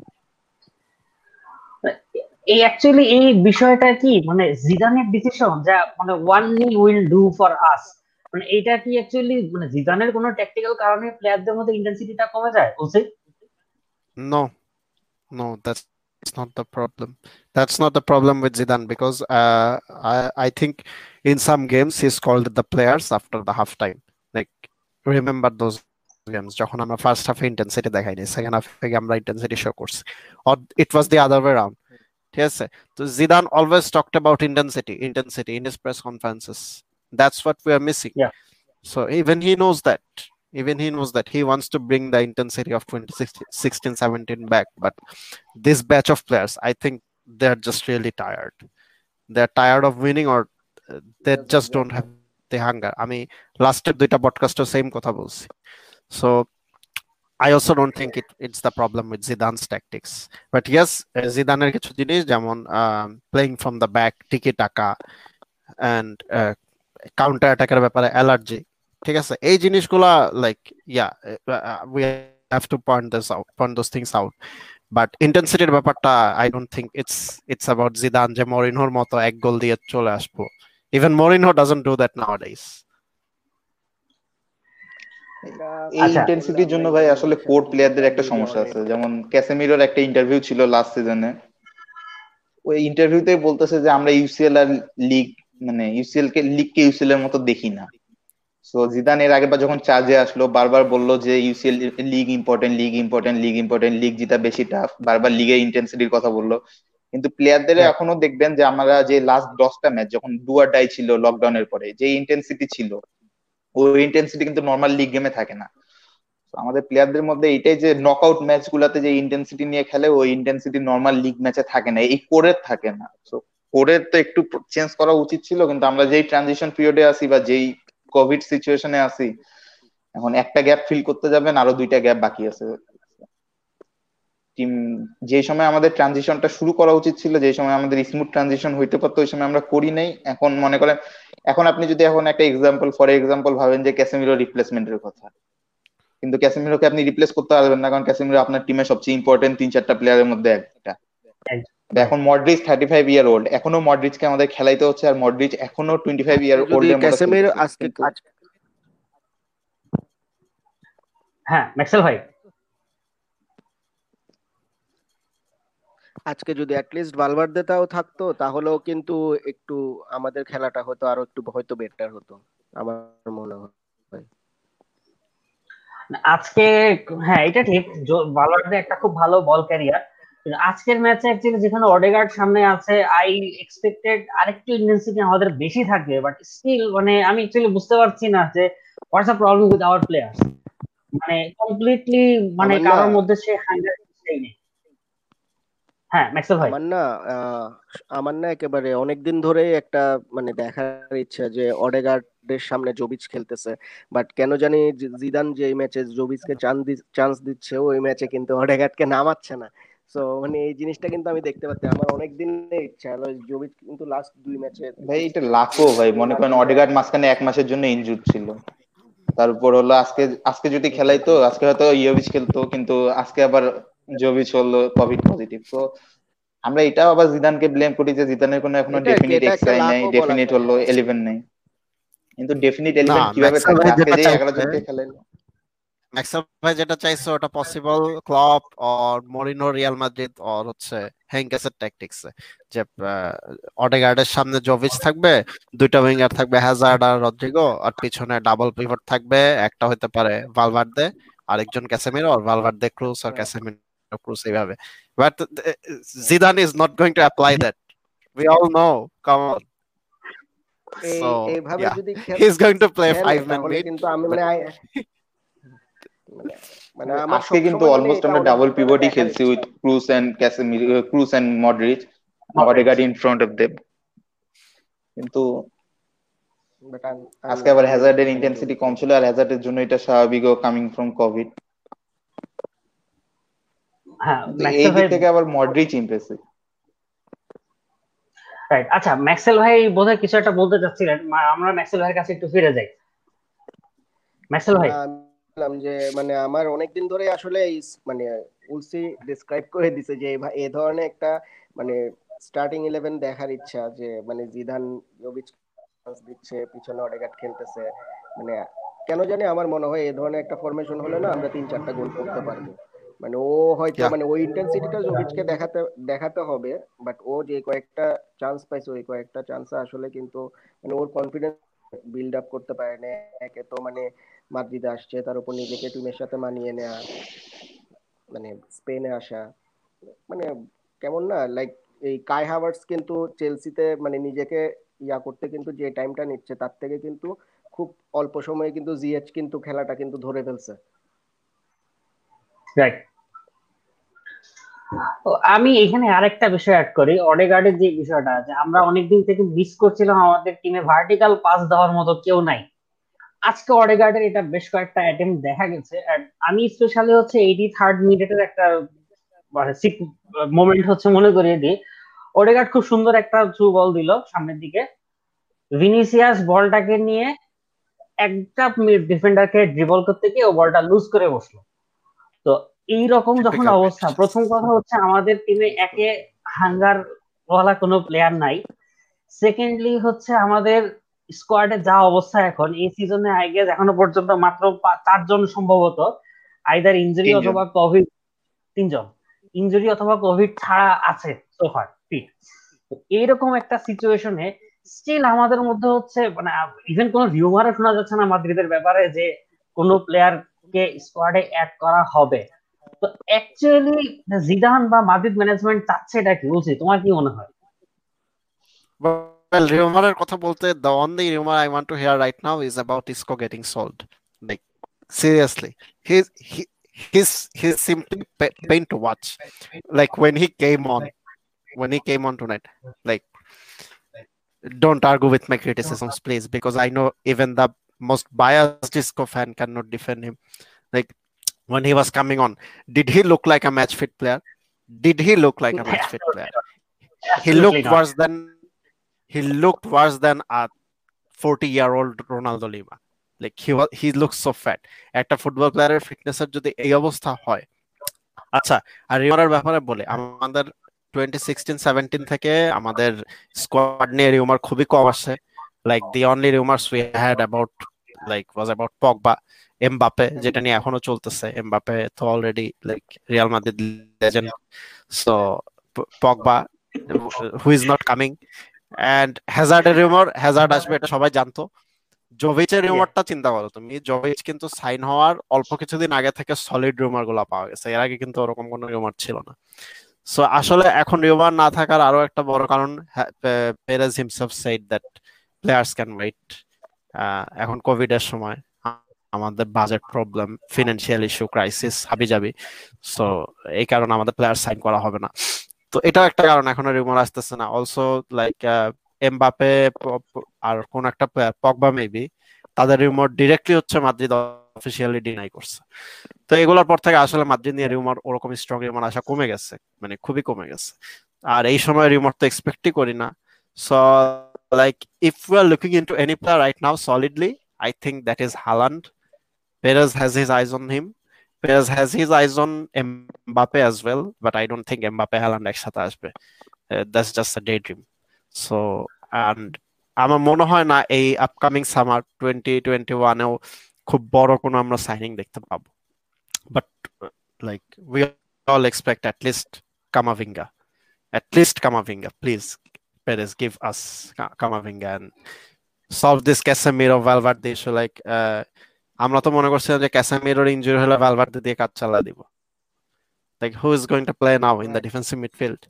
এই অ্যাকচুয়ালি এই বিষয়টা কি মানে জিদানের ডিসিশন যা মানে 1-0 উইল ডু ফর আস, মানে এটা কি অ্যাকচুয়ালি মানে জিদানের কোনো ট্যাকটিক্যাল কারণে প্লেয়ারদের মধ্যে ইন্টেন্সিটিটা কমে যায় উচিত? No, no, that's not the problem. That's not the problem with Zidane because I think in some games he's called the players after the halftime. Like remember those games যখন আমরা ফার্স্ট হাফে intensity দেখাইনি, second half আমরা intensity show করছি, or it was the other way around. ঠিক আছে, তো Zidane always talked about intensity in his press conferences. That's what we are missing. Yeah. So even he knows that he wants to bring the intensity of 2016-17 back, but this batch of players, I think they're just really tired. They're tired of winning, or they Yes, just don't have exactly. the hunger. আমি লাস্টের দুইটা পডকাস্টে same কথা বলছি। So I also don't think it's the problem with Zidane's tactics. But yes, জিদানের কিছু জিনিস যেমন playing from the back, tiki taka, and counter অ্যাটাকের ব্যাপারে অ্যালার্জি, ঠিক আছে, এই জিনিসগুলা like we have to point those things out. But ইন্টেন্সিটির ব্যাপারটা I don't think it's about Zidane যে মরিনহোর মতো এক গোল দিয়ে চলে আসবো। Even Mourinho doesn't do that nowadays. এই ইন্টেন্সিটির জন্য ভাই আসলে কোর প্লেয়ারদের একটা সমস্যা আছে। যেমন ক্যাসেমিরোর একটা ইন্টারভিউ ছিল লাস্ট সিজনে, ওই ইন্টারভিউতে বলতেছে যে আমরা ইউসিএল আর লিগ মানে লিগকে ইউসিএল এর মতো দেখি না। সো জিদান এর আগের বার যখন চার্জে আসলো বারবার বললো যে ইউসিএল লিগ ইম্পর্টেন্ট, লিগ জিতা বেশি টাফ, বারবার লিগের ইন্টেন্সিটির কথা বললো। কিন্তু প্লেয়ারদের এখনো দেখবেন যে আমরা যে লাস্ট 10টা ম্যাচ যখন ডু অর ডাই ছিল লকডাউনের পরে, যে ইন্টেন্সিটি ছিল ওই ইন্টেন্সিটি কিন্তু নর্মাল লিগ গেমে থাকে না। আমাদের প্লেয়ারদের মধ্যে এটাই যে নকআউট ম্যাচ গুলাতে যে ইন্টেন্সিটি নিয়ে খেলে ওই ইন্টেন্সিটি নর্মাল লিগ ম্যাচে থাকে না, এই কোরের থাকে না। তো কোরের তো একটু চেঞ্জ করা উচিত ছিল, কিন্তু আমরা যেই ট্রানজিশন পিরিয়ডে আছি বা যেই কোভিড সিচুয়েশনে আছি, এখন একটা গ্যাপ ফিল করতে যাবেন, আরো 2টা গ্যাপ বাকি আছে। টিম যে সময় আমাদের ট্রানজিশনটা শুরু করা উচিত ছিল, যে সময় আমাদের স্মুথ ট্রানজিশন হইতে পারতো, ওই সময় আমরা করি নাই। এখন মনে করেন এখন আপনি যদি এখন একটা ফর এক্সাম্পল ভাবেন যে ক্যাসেমিরো রিপ্লেসমেন্টের কথা, কিন্তু ক্যাসেমিরোকে আপনি রিপ্লেস করতে পারবেন না, কারণ ক্যাসেমিরো আপনার টিমের সবচেয়ে ইম্পর্টেন্ট 3-4টা প্লেয়ারের মধ্যে একটা। এখন মডরিচ 35 ইয়ার ওল্ড, এখনো মডরিচকে আমাদের খেলাইতে হচ্ছে, আর মডরিচ এখনো 25 ইয়ার ওল্ড এর মতো খেলতেছে। হ্যাঁ ম্যাক্সেল ভাই, আজকে যদি অ্যাটলিস্ট ভালভার্দে তাও থাকতো তাহলেও কিন্তু একটু আমাদের খেলাটা হয়তো আরো একটু হয়তো বেটার হতো আমার মনে হয়। আজকে হ্যাঁ এটা ঠিক, ভালভার্দে একটা খুব ভালো বল ক্যারিয়ার, কিন্তু আজকের ম্যাচে অ্যাকচুয়ালি যেখানে অডেগার্ড সামনে আছে আই এক্সপেক্টেড আরেকটু ইন্টেন্সিটি আমাদের বেশি থাকবে, বাট স্টিল মানে আমি অ্যাকচুয়ালি বুঝতে পারছি না যে what's the problem with our players, মানে কমপ্লিটলি মানে কারোর মধ্যে সে হাঙ্গার নেই। হ্যাঁ ম্যাক্সেল ভাই, আমার না একেবারে অনেকদিন ধরে একটা মানে দেখার ইচ্ছা যে অডেগার্ডের সামনে জোবিচ খেলতেছে, বাট কেন জানি জিদান যে ম্যাচে জোবিচকে চান্স দিচ্ছে ওই ম্যাচে কিন্তু অডেগার্ডকে নামাচ্ছে না। সো মানে এই জিনিসটা কিন্তু আমি দেখতে পাচ্ছি, আমার অনেক দিনের ইচ্ছা। জোবিচ কিন্তু লাস্ট 2 ম্যাচে ভাই এটা লাখো ভাই, মনে করেন অডেগার্ড মাঝখানে 1 মাসের জন্য ইনজুর ছিল, তারপর হলো আজকে যদি খেলাইতো আজকে হয়তো ইয়োভিচ খেলতো, কিন্তু আজকে আবার জোভিচ হলো কোভিড পজিটিভ। তো আমরা এটাও আবার জিদানকে ব্লেম করি যে জিদানের কোনো এখনো ডেফিনিট এক্সআই নাই, ডেফিনিট হলো 11 নাই। কিন্তু ডেফিনিট 11 কিভাবে থাকবে? আজকে যে 11 জনকে খেলাইলো, ম্যাক্সওয়েল ভাই যেটা চাইছে ওটা possible Klopp or Mourinho Real Madrid or হচ্ছে হেঙ্কেসের ট্যাকটিক্স, যে অডেগার্ডের সামনে জোভিচ থাকবে, 2টা উইঙ্গার থাকবে হ্যাজার্ড আর রদ্রিগো, আর পিছনে ডাবল পিভট থাকবে, একটা হতে পারে ভালভার্দে, আরেকজন ক্যাসেমিরো, আর ভালভার্দে ক্রুস আর ক্যাসেমিরো ক্রুস, এইভাবে। But Zidane is not going to apply that, we all know, come on. So yeah, he's going to play 5-man mid, কিন্তু আমি মানে আজকে কিন্তু অলমোস্ট আমরা ডাবল পিভটই খেলছি with Kroos and Casemiro, Kroos and Modric, Odegaard in front of them. কিন্তু আজকে আবার হ্যাজার্ডের ইন্টেন্সিটি কম ছিল, আর হ্যাজার্ডের জন্য এটা স্বাভাবিকও, কামিং ফ্রম কোভিড। হ্যাঁ এই দিক থেকে আবার মডরিচ ইমপ্রেসিভ। রাইট। আচ্ছা, ম্যাক্সেল ভাই বোধহয় কিছু একটা বলতে চাচ্ছিলেন, আমরা ম্যাক্সেল ভাইয়ের কাছে একটু ফিরে যাই। ম্যাক্সেল ভাই। না, আমি বললাম যে মানে আমার অনেকদিন ধরে আসলে মানে উলসি ডিসক্রাইব করে দিছে যে এ ধরনের একটা মানে স্টার্টিং 11 দেখার ইচ্ছা, যে মানে জিদান জোভিচ দিচ্ছে, পিছনে অডেগার্ড খেলতেছে, মানে কেন জানি আমার মনে হয় এই ধরনের একটা ফরমেশন হলে না আমরা 3-4টা গোল করতে পারবো। মানে ও হয়তো Yeah. মানে ওই ইন্টেন্সিটিটা জোভিচকে দেখাতে দেখাতে হবে, বাট ও যে কয়েকটা চান্স পাইছে ওই কয়েকটা চান্সে আসলে কিন্তু মানে ওর কনফিডেন্স বিল্ড আপ করতে পারে না। একে তো মানে মাদ্রিদে আসছে, তার উপর নিজেকে টিমের সাথে মানিয়ে নেওয়া, মানে স্পেনে আসা, মানে কেমন না লাইক এই কাই হাভার্টস কিন্তু চেলসিতে মানে নিজেকে করতে কিন্তু যে টাইমটা নিচ্ছে তার থেকে কিন্তু খুব অল্প সময়ে কিন্তু জিএচ কিন্তু খেলাটা কিন্তু ধরে ফেলছে। রাইট। আমি এখানে আরেকটা বিষয় অ্যাড করি, অডেগার্ডের যে বিষয়টা আছে, আমরা অনেকদিন থেকে মিস করছিলাম আমাদের টিমে ভার্টিক্যাল পাস দেওয়ার মতো কেউ নাই। আজকে অডেগার্ডের এটা বেশ কয়েকটা অ্যাটেম্প দেখা গেছে। আর আমি স্পেশালি হচ্ছে 83rd মিনিটের একটা মোমেন্ট হচ্ছে মনে করিয়ে দিই। অডেগার্ড খুব সুন্দর একটা থ্রু বল দিল সামনের দিকে, ভিনিসিয়াস বলটাকে নিয়ে একটা ডিফেন্ডারকে ড্রিবল করতে গিয়ে ও বলটা লুজ করে বসলো। তো এইরকম যখন Typical অবস্থা, match. প্রথম কথা হচ্ছে আমাদের টিমে একে হাঙ্গার ওয়ালা কোনো প্লেয়ার নাই, সেকেন্ডলি হচ্ছে আমাদের স্কোয়াডে যা অবস্থা এখন এই সিজনে আই গেস এখনো পর্যন্ত মাত্র 4 জন সম্ভবত আইদার ইনজুরি তিনজন। অথবা কোভিড, 3 জন ইনজুরি অথবা কোভিড ছাড়া আছে সোফার ফিট। এইরকম একটা সিচুয়েশনে স্টিল আমাদের মধ্যে হচ্ছে মানে ইভেন কোনো রিউমারও শোনা যাচ্ছে না মাদ্রিদের ব্যাপারে যে কোনো প্লেয়ারকে স্কোয়াডে অ্যাড করা হবে। তো অ্যাকচুয়ালি জিদান বা মাদ্রিদ ম্যানেজমেন্ট চাচ্ছে এটা কি, বলছি তোমার কি মনে হয়? Well, rumor কথা বলতে, the only rumor I want to hear right now is about Isco getting sold. Like seriously, he's simply pain to watch. Like when he came on tonight. Like, don't argue with my criticisms, please, because I know even the most biased Isco fan cannot defend him. Like when he was coming on, did he look like a match fit player? Did he look like a match fit player? He Absolutely looked not. worse than a 40-year-old Ronaldo Lima. Like he looks so fat. একটা football প্লেয়ারের ফিটনেসের যদি এই অবস্থা হয়। আচ্ছা, আর রিউমারের ব্যাপারে বলে, আমাদের 2016-17 থেকে আমাদের স্কোয়াড নিয়ে রিউমার খুবই কম আসছে। Like the only rumours we had about was about Pogba, Mbappe, যেটা নিয়ে এখনো চলতেছে। এমবাপে তো already like Real Madrid legend, so Pogba who is not coming, and হ্যাজার্ডের রিউমার, হ্যাজার্ড আসবে এটা সবাই জানতো। জোভিচের রিউমারটা চিন্তা করো তুমি, জোভিচ কিন্তু সাইন হওয়ার অল্প কিছুদিন আগে থেকে সলিড রিউমার গুলা পাওয়া গেছে, এর আগে কিন্তু ওরকম কোনো রিউমার ছিল না। সো আসলে এখন রিউমার না থাকার আরো একটা বড় কারণ, Perez himself said that players can wait. এখন কোভিড এর সময় আমাদের budget problem, financial issue, crisis হাবিজাবি, সো এই কারণে আমাদের প্লেয়ার সাইন করা হবে না। তো এটাও একটা কারণ এখনো রিউমার আসতেছে না। অলসো লাইক এমবাপে আর কোন একটা প্লেয়ার, পগবা মেবি, তাদের রিউমার ডিরেক্টলি হচ্ছে মাদ্রিদ অফিসিয়ালি ডিনাই করছে। তো এগুলোর পর থেকে আসলে মাদ্রিদ নিয়ে রিউমার ওরকম স্ট্রং রিউমার আসা কমে গেছে, মানে খুবই কমে গেছে। আর এই সময় রিউমার তো এক্সপেক্টই করি না। So like if we are looking into any player right now solidly, I think that is Haaland. Perez has his eyes on him. Perez has his eyes on Mbappe as well, but I don't think Mbappe Haaland একসাথে আসবে। That's just a daydream. So, and আমার মনে হয় না এই upcoming summer 2021-এও খুব বড় কোনো আমরা সাইনিং দেখতে পাবো। But like we all expect at least Camavinga. At least Camavinga. Please, Perez, give us Camavinga and solve this Casemiro Valverde issue. Like, আমরা তো মনে করছিলাম যে ক্যাসেমিরোর ইনজুরি হলে ভালভার্দে দিয়ে কাজ চালা দিব। Like who is going to play now in the defensive midfield?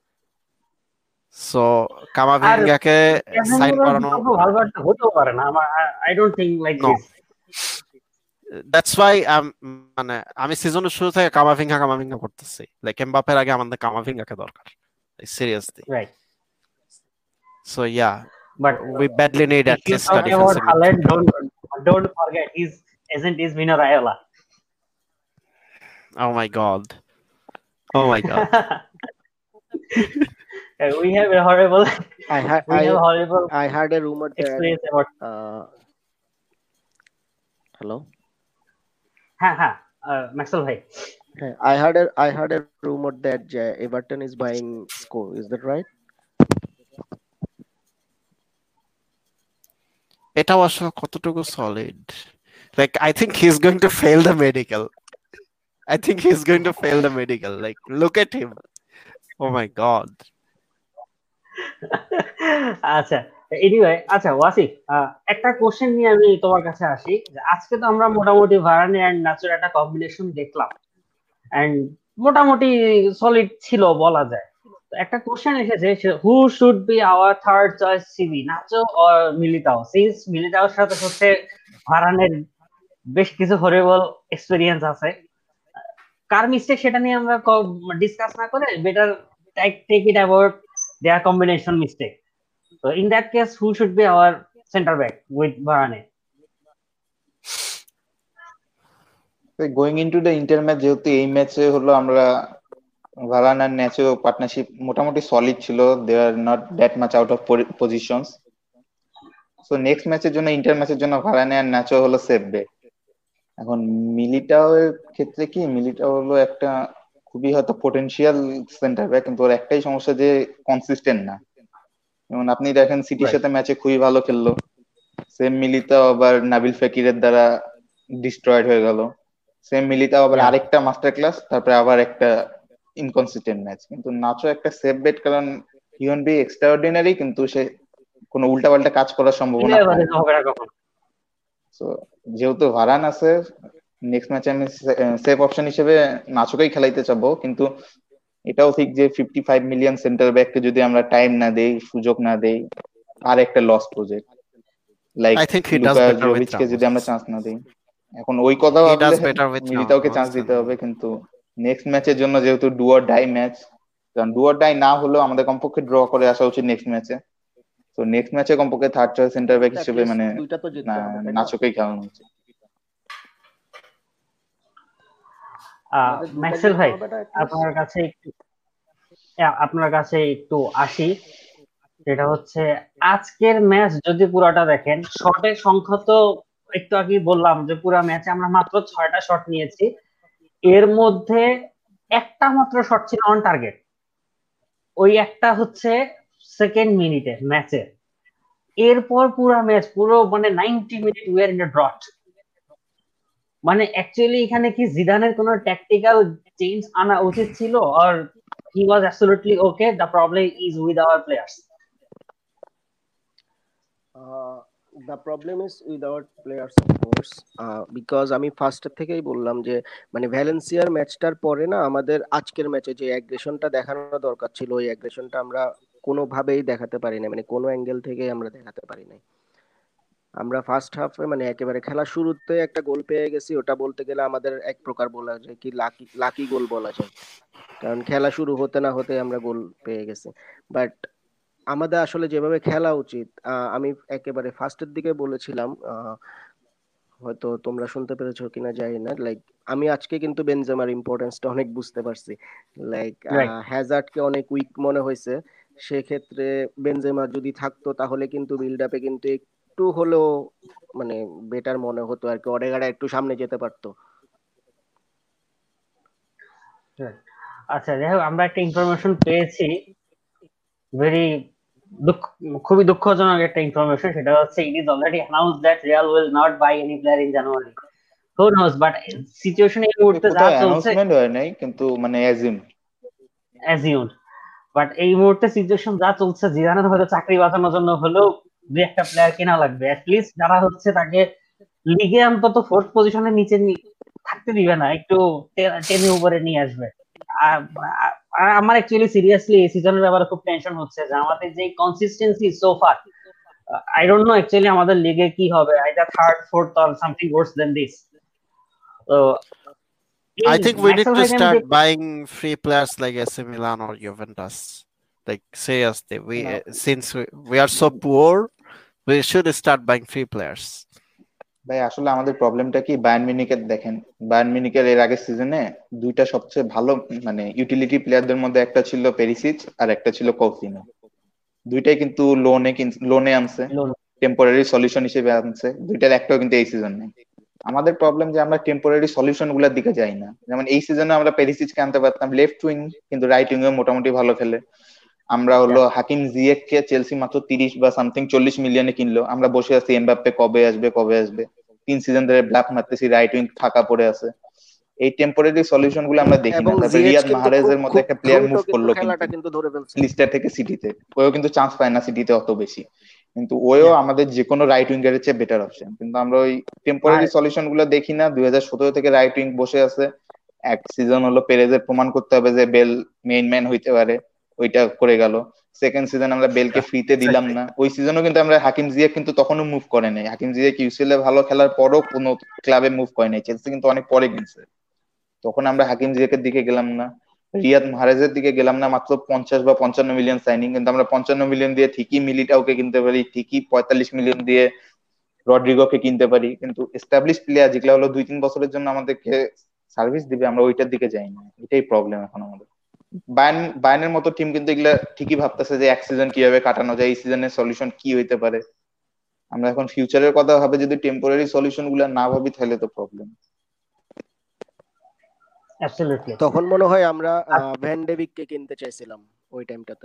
So কামাভিঙ্গাকে সাইন করানো, ভালভার্দে হতেও পারে না, I don't think like No. This. That's why মানে আমি সিজনের শুরু থেকে কামাভিঙ্গা করতেছি। লাইক এমবাপের আগে আমাদের কামাভিঙ্গাকে দরকার, seriously. Right. So yeah, But we badly need at if you least a talk about defensive Haaland, midfielder. don't forget his agent is Mino Raiola. Oh my god. Oh my god. We have a horrible I had we have horrible I heard a rumor that experience about hello. হ্যাঁ Maxwell ভাই I heard a rumor that Everton is buying Score. Is that right? এটা আসলে কতটুকু solid? Like, I think he's going to fail the medical. Like, look at him. Oh my God. আচ্ছা anyway আচ্ছা ওয়াসিফ একটা question নিয়ে আমি তোমার কাছে আসি যে আজকে তো আমরা মোটামুটি ভারানে এন্ড নাচুর একটা কম্বিনেশন দেখলাম এন্ড মোটামুটি সলিড ছিল বলা যায়। তো একটা কোশ্চেন এসেছে who should be our third choice CB, Nacho or Militao? Since মিলিতাওর সাথে হচ্ছে ভারানের বেশ কিছু হরিবল এক্সপেরিয়েন্স আছে, কার মিস্টেক সেটা নিয়ে আমরা ডিসকাস না করে better take it about their combination mistake. So in that case, who should be our center back with Varane? Going into the Inter match, যেহেতু এই ম্যাচে হলো আমরা ভারান আর ন্যাচো পার্টনারশিপ মোটামুটি সলিড ছিল, they are not that much out of positions. So next ম্যাচের জন্য, ইন্টার ম্যাচের জন্য ভারানে আর ন্যাচো হলো সেফ বেট। এখন মিলিটাও এর ক্ষেত্রে কি, মিলিটাও হলো একটা খুবই হয়তো পোটেনশিয়াল সেন্টার ব্যাক, কিন্তু ওর একটাই সমস্যা যে কনসিস্টেন্ট না। যেমন আপনি দেখেন সিটির সাথে ম্যাচে খুবই ভালো খেললো, সেম মিলিতাও আবার নাবিল ফেকিরের দ্বারা ডিস্ট্রয়েড হয়ে গেল। সেম মিলিতাও আবার আরেকটা মাস্টার ক্লাস, তারপরে আবার একটা ইনকনসিস্টেন্ট ম্যাচ। কিন্তু নাচো একটা সেফ বেট, কারণ হি ওন্ট বি এক্সট্রাঅর্ডিনারি, কিন্তু সে কোনো উল্টাপাল্টা কাজ করার সম্ভাবনা কম। সো যেহেতু ভারান আছে, নেক্সট ম্যাচে আমি সেফ অপশন হিসেবে নাচোকেই খেলাইতে চাবো। কিন্তু এটাও ঠিক যে 55 মিলিয়ন সেন্টার ব্যাককে যদি আমরা টাইম না দেই, সুযোগ না দেই, আর একটা লস প্রজেক্ট। লাইক লুকা জোভিচকে যদি আমরা চান্স না দেই, এখন ওই কথা ভাবলে মিলিতাওকে চান্স দিতে হবে। কিন্তু নেক্সট ম্যাচের জন্য যেহেতু ডু অর ডাই ম্যাচ, কারণ ডু অর ডাই না হলেও আমাদের কমপক্ষে ড্র করে আসা উচিত নেক্সট ম্যাচে। তো নেক্সট ম্যাচে কমপক্ষে থার্ড চয়েস সেন্টার ব্যাক হিসেবে মানে নাচোকেই খেলানো উচিত। ম্যাক্সেল ভাই আপনার কাছে একটু আসি, যেটা হচ্ছে আজকের ম্যাচ যদি পুরোটা দেখেন, শটের সংখ্যা তো একটু আগে বললাম যে পুরো ম্যাচে আমরা মাত্র 6টা শট নিয়েছি, এর মধ্যে একটা মাত্র শট ছিল অন টার্গেট, ওই একটা হচ্ছে সেকেন্ড মিনিটে ম্যাচে। এরপর পুরো ম্যাচ পুরো মানে 90 minute we are in a drought. মানে অ্যাকচুয়ালি এখানে কি জিদানের কোনো ট্যাকটিক্যাল চেঞ্জ আনা উচিত ছিল, or he was absolutely okay, the problem is with our players? The problem is with our players of course, because আমি ফার্স্ট থেকেই বললাম যে মানে ভ্যালেন্সিয়ার ম্যাচটার পরে না আমাদের আজকের ম্যাচে যে অ্যাগ্রেশনটা দেখানো দরকার ছিল, ওই অ্যাগ্রেশনটা আমরা কোনোভাবেই দেখাতে পারি না, মানে কোনো অ্যাঙ্গেল থেকেই আমরা দেখাতে পারি নাই। আমরা ফার্স্ট হাফে মানে একেবারে খেলা শুরুতে একটা গোল পেয়ে গেছি, ওটা বলতে গেলে আমাদের এক প্রকার বলা যায় কি লাকি গোল বলা যায়, কারণ খেলা শুরু হতে না হতে আমরা গোল পেয়ে গেছি। বাট আমাদের আসলে যেভাবে খেলা উচিত, আমি একেবারে ফার্স্টের দিকে বলেছিলাম, হয়তো তোমরা শুনতে পেরেছো কিনা জানি না, লাইক আমি আজকে কিন্তু বেনজেমার ইম্পর্টেন্সটা অনেক বুঝতে পারছি। লাইক হ্যাজার্ডকে অনেক উইক মনে হয়েছে, সেক্ষেত্রে বেনজেমা যদি থাকতো তাহলে কিন্তু বিল্ড আপে কিন্তু একটু হলেও মানে বেটার মনে হতো আর কি, অডেগার্ড একটু সামনে যেতে পারতো। আচ্ছা যাই হোক, আমরা একটা ইনফরমেশন পেয়েছি, খুবই দুঃখজনক একটা ইনফরমেশন, সেটা হচ্ছে it is already announced that Real will not buy any player in January. Who knows, but situation এই মুহূর্তে যা চলছে, অ্যানাউন্সমেন্ট হয় নাই কিন্তু মানে অ্যাজিউমড, বাট এই মুহূর্তে সিচুয়েশন যা চলছে, জিদানের হয়তো চাকরি বাঁচানোর জন্য হলেও দুই একটা প্লেয়ার কেনা লাগবে, অ্যাটলিস্ট যারা হচ্ছে তাকে লিগে অন্তত ফোর্থ পজিশনের নিচে থাকতে দিবে না, একটু টেনে উপরে নিয়ে আসবে। আমার অ্যাকচুয়ালি সিরিয়াসলি এই সিজনের ব্যাপারে খুব টেনশন হচ্ছে যে আমাদের যে consistency so far, I don't know actually আমাদের লিগে কি হবে, either third fourth or something worse than this. তো I think we need to start buying free players like AC Milan or Juventus. Like seriously, since we are so poor, we should start buying free players. ভাই আসলে আমাদের প্রবলেমটা কি, Bayern মিউনিখের দেখেন, Bayern মিউনিখের এর আগের সিজনে দুইটা সবচেয়ে ভালো মানে ইউটিলিটি প্লেয়ারদের মধ্যে একটা ছিল পেরিসিচ আর একটা ছিল কৌতিনো। দুইটাই কিন্তু লোনে আনছে, লোন। টেম্পোরারি সলিউশন হিসেবে আনছে, দুইটার একটাও কিন্তু এই সিজন নেই। আমাদের প্রবলেম যে আমরা টেম্পোরারি সলিউশন গুলোর দিকে যাই না। যেমন এই সিজনে আমরা পেরিসিচকে আনতে পারতাম লেফট উইং, কিন্তু রাইট উইং এ মোটামুটি ভালো খেলে। আমরা হলো হাকিম জিয়েক কে চেলসি মাত্র 30 বা সামথিং 40 মিলিয়নে কিনলো, আমরা বসে আছি এমবাপ্পে কবে আসবে কবে আসবে, 3 সিজন ধরে ব্ল্যাক মারতেছি, রাইট উইং ফাঁকা পড়ে আছে। এই টেম্পোরারি সলিউশন গুলো আমরা দেখি না। এবং তারপর জিএচ রিয়াদ কিন্তু খুব মাহরেজের মতো খুব একটা প্লেয়ার দ্রুত মুভ কিন্তু করলো, কিন্তু খেলাটা কিন্তু ধরে ফেলছে। লিস্টার থেকে সিটিতে, ওও কিন্তু চান্স পায় না সিটিতে অত বেশি, কিন্তু ওও আমাদের যে কোনো রাইট উইঙ্গারের চেয়ে বেটার অপশন। কিন্তু আমরা ওই টেম্পোরারি সলিউশন গুলো দেখি না। 2017 থেকে রাইট উইং বসে আছে, এক সিজন হলো পেরেজের প্রমাণ করতে হবে যে বেল মেইন ম্যান হইতে পারে, ওইটা করে গেল। সেকেন্ড সিজন আমরা বেলকে ফ্রিতে দিলাম না, ওই সিজনও কিন্তু আমরা হাকিম জিয়াক কিন্তু তখনও মুভ করে নাই। হাকিম জিয়াক ইউসিএল এ ভালো খেলার পরও কোনো ক্লাবে মুভ করে নাই, চেলসি কিন্তু অনেক পরে কিনছে, তখন আমরা হাকিম জিয়াকের দিকে গেলাম না। রিয়াদ মাহরেজের দিকে গেলাম না, মাত্র 50 বা 55 মিলিয়ন সাইনিং, কিন্তু আমরা 55 মিলিয়ন দিয়ে ঠিকই মিলিটাওকে কিনতে পারি, ঠিকই 45 মিলিয়ন দিয়ে রড্রিগোকে কিনতে পারি, কিন্তু এস্টাবলিশ প্লেয়ার যেগুলো হলো 2-3 বছরের জন্য আমাদেরকে সার্ভিস দিবে, আমরা ওইটার দিকে যাই না। এটাই প্রবলেম এখন আমাদের। বায়ার্নের মতো টিম কিন্তু এগুলা ঠিকই ভাবতেছে যে এক সিজন কিভাবে কাটানো যায়, এই সিজনের সলিউশন কি হইতে পারে। আমরা এখন ফিউচারের কথা ভাবে যদি টেম্পোরারি সলিউশন গুলা না ভাবি, তাহলে তো প্রবলেম। অ্যাবসলিউটলি। তখন মনে হয় আমরা ভ্যান ডেভিককে কিনতে চাইছিলাম ওই টাইমটাতে।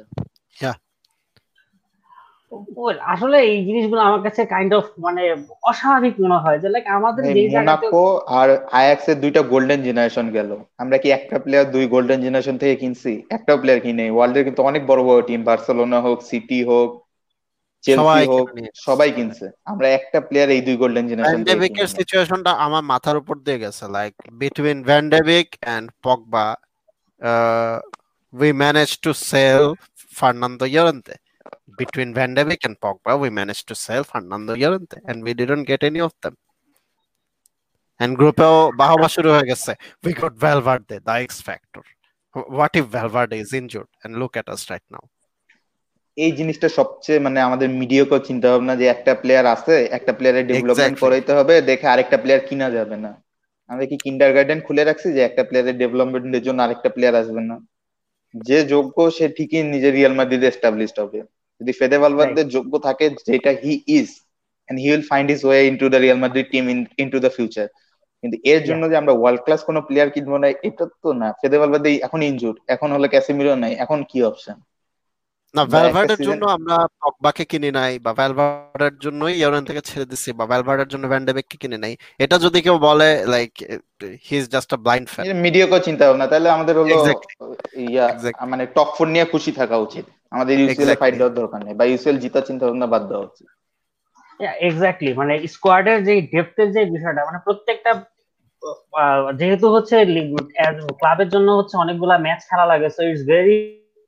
আসলে এই জিনিসগুলো আমার কাছে কাইন্ড অফ মানে অস্বাভাবিক মনে হয় যে লাইক আমাদের যে জায়গাতে মোনাকো আর আয়াক্স এর দুইটা গোল্ডেন জেনারেশন গেল, আমরা কি একটা প্লেয়ার দুই গোল্ডেন জেনারেশন থেকে কিনছি? একটা প্লেয়ার কিনে। ওয়ার্ল্ডের কিন্তু অনেক বড় বড় টিম, বার্সেলোনা হোক, সিটি হোক, চেলসি সবাই হোক, কিনে নিয়ে সবাই আসছে। কিনছে। আমরা একটা প্লেয়ার এই দুই গোল্ডেন ভ্যান জেনারেশন থেকে কিনি ডেভিকের না। সিচুয়েশনটা আমার মাথার উপর দিয়ে গেছে, like between van de Beek and Pogba we managed to sell Fernando Llorente. Between Van de Beek and Pogba, we managed to sell Fernando Llorente, and we didn't get any of them. And গ্রুপেও বাহবা শুরু হয়ে গেছে, we got Valverde, the X factor. What if Valverde is injured? And look at us right now. এই জিনিসটা সবচেয়ে মানে আমাদের মিডিয়াকর চিন্তা ভাবনা, যে একটা প্লেয়ার আছে, একটা প্লেয়ারের ডেভেলপমেন্ট Exactly. করাইতে হবে, দেখে আরেকটা প্লেয়ার কিনা যাবে না। আমরা কি কিন্ডার গার্ডেন খুলে রাখছি যে একটা প্লেয়ারের ডেভেলপমেন্টের জন্য আরেকটা প্লেয়ার আসবে না? যে যোগ্য সে ঠিকই নিজের রিয়াল মাদ্রিদে এস্টাবলিশড হবে। যদি ফেদে রাইট। ভালভার্দে যোগ্য থাকে, যেটা he is, and he will find his way into the Real Madrid team into the future. কিন্তু এর জন্য যে আমরা ওয়ার্ল্ড ক্লাস কোনো প্লেয়ার কিনবো না, এটা তো না। ফেদে ভালভার্দে এখন ইনজুর্ড, এখন হলো ক্যাসেমিরো নাই, এখন কি অপশন? না, বা একটা ভ্যালভার্ডের সিজন জন্য আমরা পগবাকে কিনি নাই, বা ভ্যালভার্ডের জন্যই ইউরোনকে ছেড়ে দিছি, বা ভ্যালভার্ডের জন্য ভ্যান ডে বেককে কিনি নাই, এটা যদি কেউ বলে like he is just a blind fan. Mediocre চিন্তা ভাবনা। তাহলে আমাদের হলো এক্স্যাক্টলি, ইয়া এক্স্যাক্টলি, মানে টপ 4 নিয়ে খুশি থাকা উচিত, আমাদের ইউসিএল এ ফাইট এক্স্যাক্টলি। দেওয়ার দরকার নেই, বা ইউসিএল জিতার চিন্তা ভাবনা বাদ দেওয়া উচিত। এক্স্যাক্টলি, মানে স্কোয়াডের যে ডেপথের যে বিষয়টা, মানে প্রত্যেকটা যেহেতু হচ্ছে ক্লাবের জন্য হচ্ছে অনেকগুলা ম্যাচ খেলা লাগে, সো ইটস ভেরি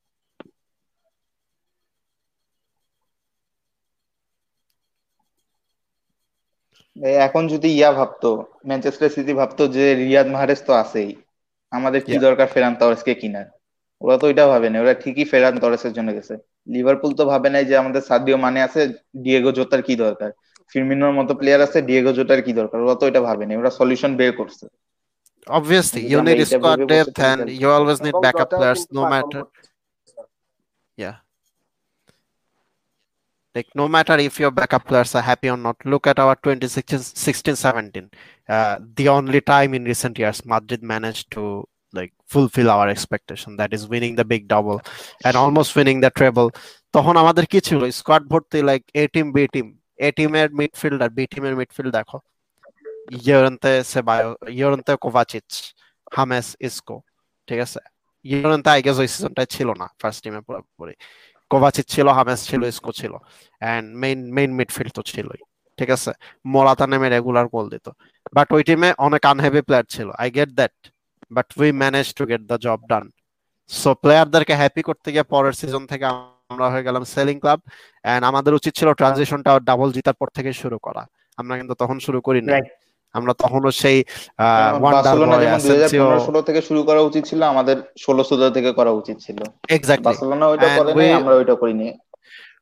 এখন যদি ইয়া ভাবতো, ম্যানচেস্টার সিটি ভাবতো যে রিয়াদ মাহরেজ তো আছেই, আমাদের কি Yeah. দরকার ফেরান তরেসকে কিনার, ওরা তো ওইটা ভাবে না। ওরা ঠিকই ফেরান তরেসের জন্য গেছে। লিভারপুল তো ভাবে নাই যে আমাদের সাদিও মানে আছে, ডিয়েগো জোতার কি দরকার, ফিরমিনোর মতো প্লেয়ার আছে, ডিয়েগো জোতার কি দরকার, ওরা তো এটা ভাবে না। ওরা সলিউশন বের করছে। Obviously, যদি you আমরা need এইটা squad ভেবে বসে depth থাকি and তাহলে you always need এবং backup জটাও players, কিন্তু no পারফর্ম matter. করছে। Yeah. Like no matter if your backup players are happy or not, look at our 2016-17. The only time in recent years Madrid managed to like fulfill our expectation, that is winning the big double and almost winning the treble. তখন আমাদের কি ছিল? Squad ভর্তি, like A team B team, A টিমের midfielder, B টিমের midfield দেখো, Llorente Ceballos, Llorente Kovacic, James, Isco, ঠিক আছে। ইয়োরেন্তে আই গেস ওই সিজনটাই ছিল না ফার্স্ট টিমে পুরোপুরি। কোভাচিচ ছিল, হামেস ছিল, ইসকো ছিল, এন্ড মেইন মিডফিল্ড তো ছিলই, ঠিক আছে। মোরাতা নেমে রেগুলার গোল দিত, বাট ওই টিমে অনেক আনহেভি প্লেয়ার ছিল, I get that, but we manage to get the job done. So প্লেয়ারদেরকে হ্যাপি করতে গিয়ে পরের সিজন থেকে আমরা হয়ে গেলাম সেলিং ক্লাব, এন্ড আমাদের উচিত ছিল ট্রানজিশনটা ডাবল জিতার পর থেকে শুরু করা। আমরা কিন্তু তখন শুরু করি নাই, রাইট। আমরা তখনও সেই ওয়ান্ডার বার্সেলোনা বয় যেমন অ্যাসেনসিও। 2015-16 থেকে শুরু করা উচিত ছিল, আমাদের 16-17 থেকে করা উচিত ছিল। এক্স্যাক্টলি, বার্সেলোনা ওইটা এন্ড করে উই নাই, আমরা ওইটা করিনি।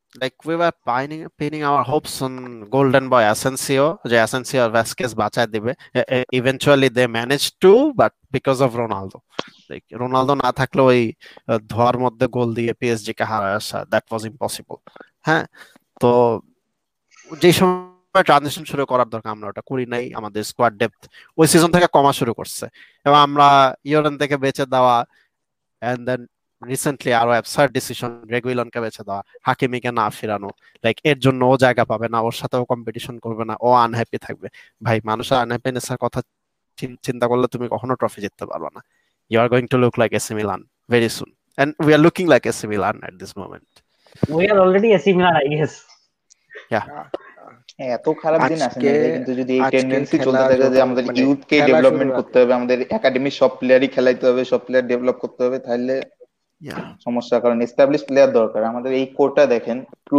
like we were pinning our hopes on golden boy Asensio, যে Asensio আর Vasquez বাঁচায় দিবে. Eventually they managed to, but because of Ronaldo. Like Ronaldo না থাকলে ওই ধোয়ার মধ্যে গোল দিয়ে পিএসজি কে হারায় আসা, that was impossible. হ্যাঁ, তো যে সময় ট্রানজিশন শুরু করার দরকার আমরা ওটা করি নাই। আমাদের স্কোয়াড ডেপথ ওই সিজন থেকে কমা শুরু করছে, এবং আমরা ইউরেন থেকে বেঁচে দেওয়া, এন্ড দেন রিসেন্টলি আরো অ্যাবসার্ড ডিসিশন রেগুইলনকে বেঁচে দেওয়া, হাকিমিকে না ফেরানো। লাইক এর জন্য ও জায়গা পাবে না, ওর সাথেও কম্পিটিশন করবে না, ও আনহ্যাপি থাকবে। ভাই, মানুষের আনহ্যাপিনেসের কথা চিন্তা করলে তুমি কখনো ট্রফি জিততে পারবে না। You are going to look like AC Milan very soon, and we are looking like AC Milan at this moment. We are already AC Milan, I guess. Yeah. এত খারাপ দিন আসে আজকে না, কিন্তু যদি এই আজকে টেন্ডেন্সি খেলা চলতে থাকে যে যখন আমাদের মানে ইউথ কে খেলা ডেভেলপমেন্ট শুরু করতে হবে, আমাদের একাডেমির সব প্লেয়ারই খেলাইতে হবে, সব প্লেয়ার ডেভেলপ করতে হবে, তাহলে Yeah. সমস্যা। কারণ এস্টাবলিশ প্লেয়ার দরকার আমাদের। এই কোরটা দেখেন,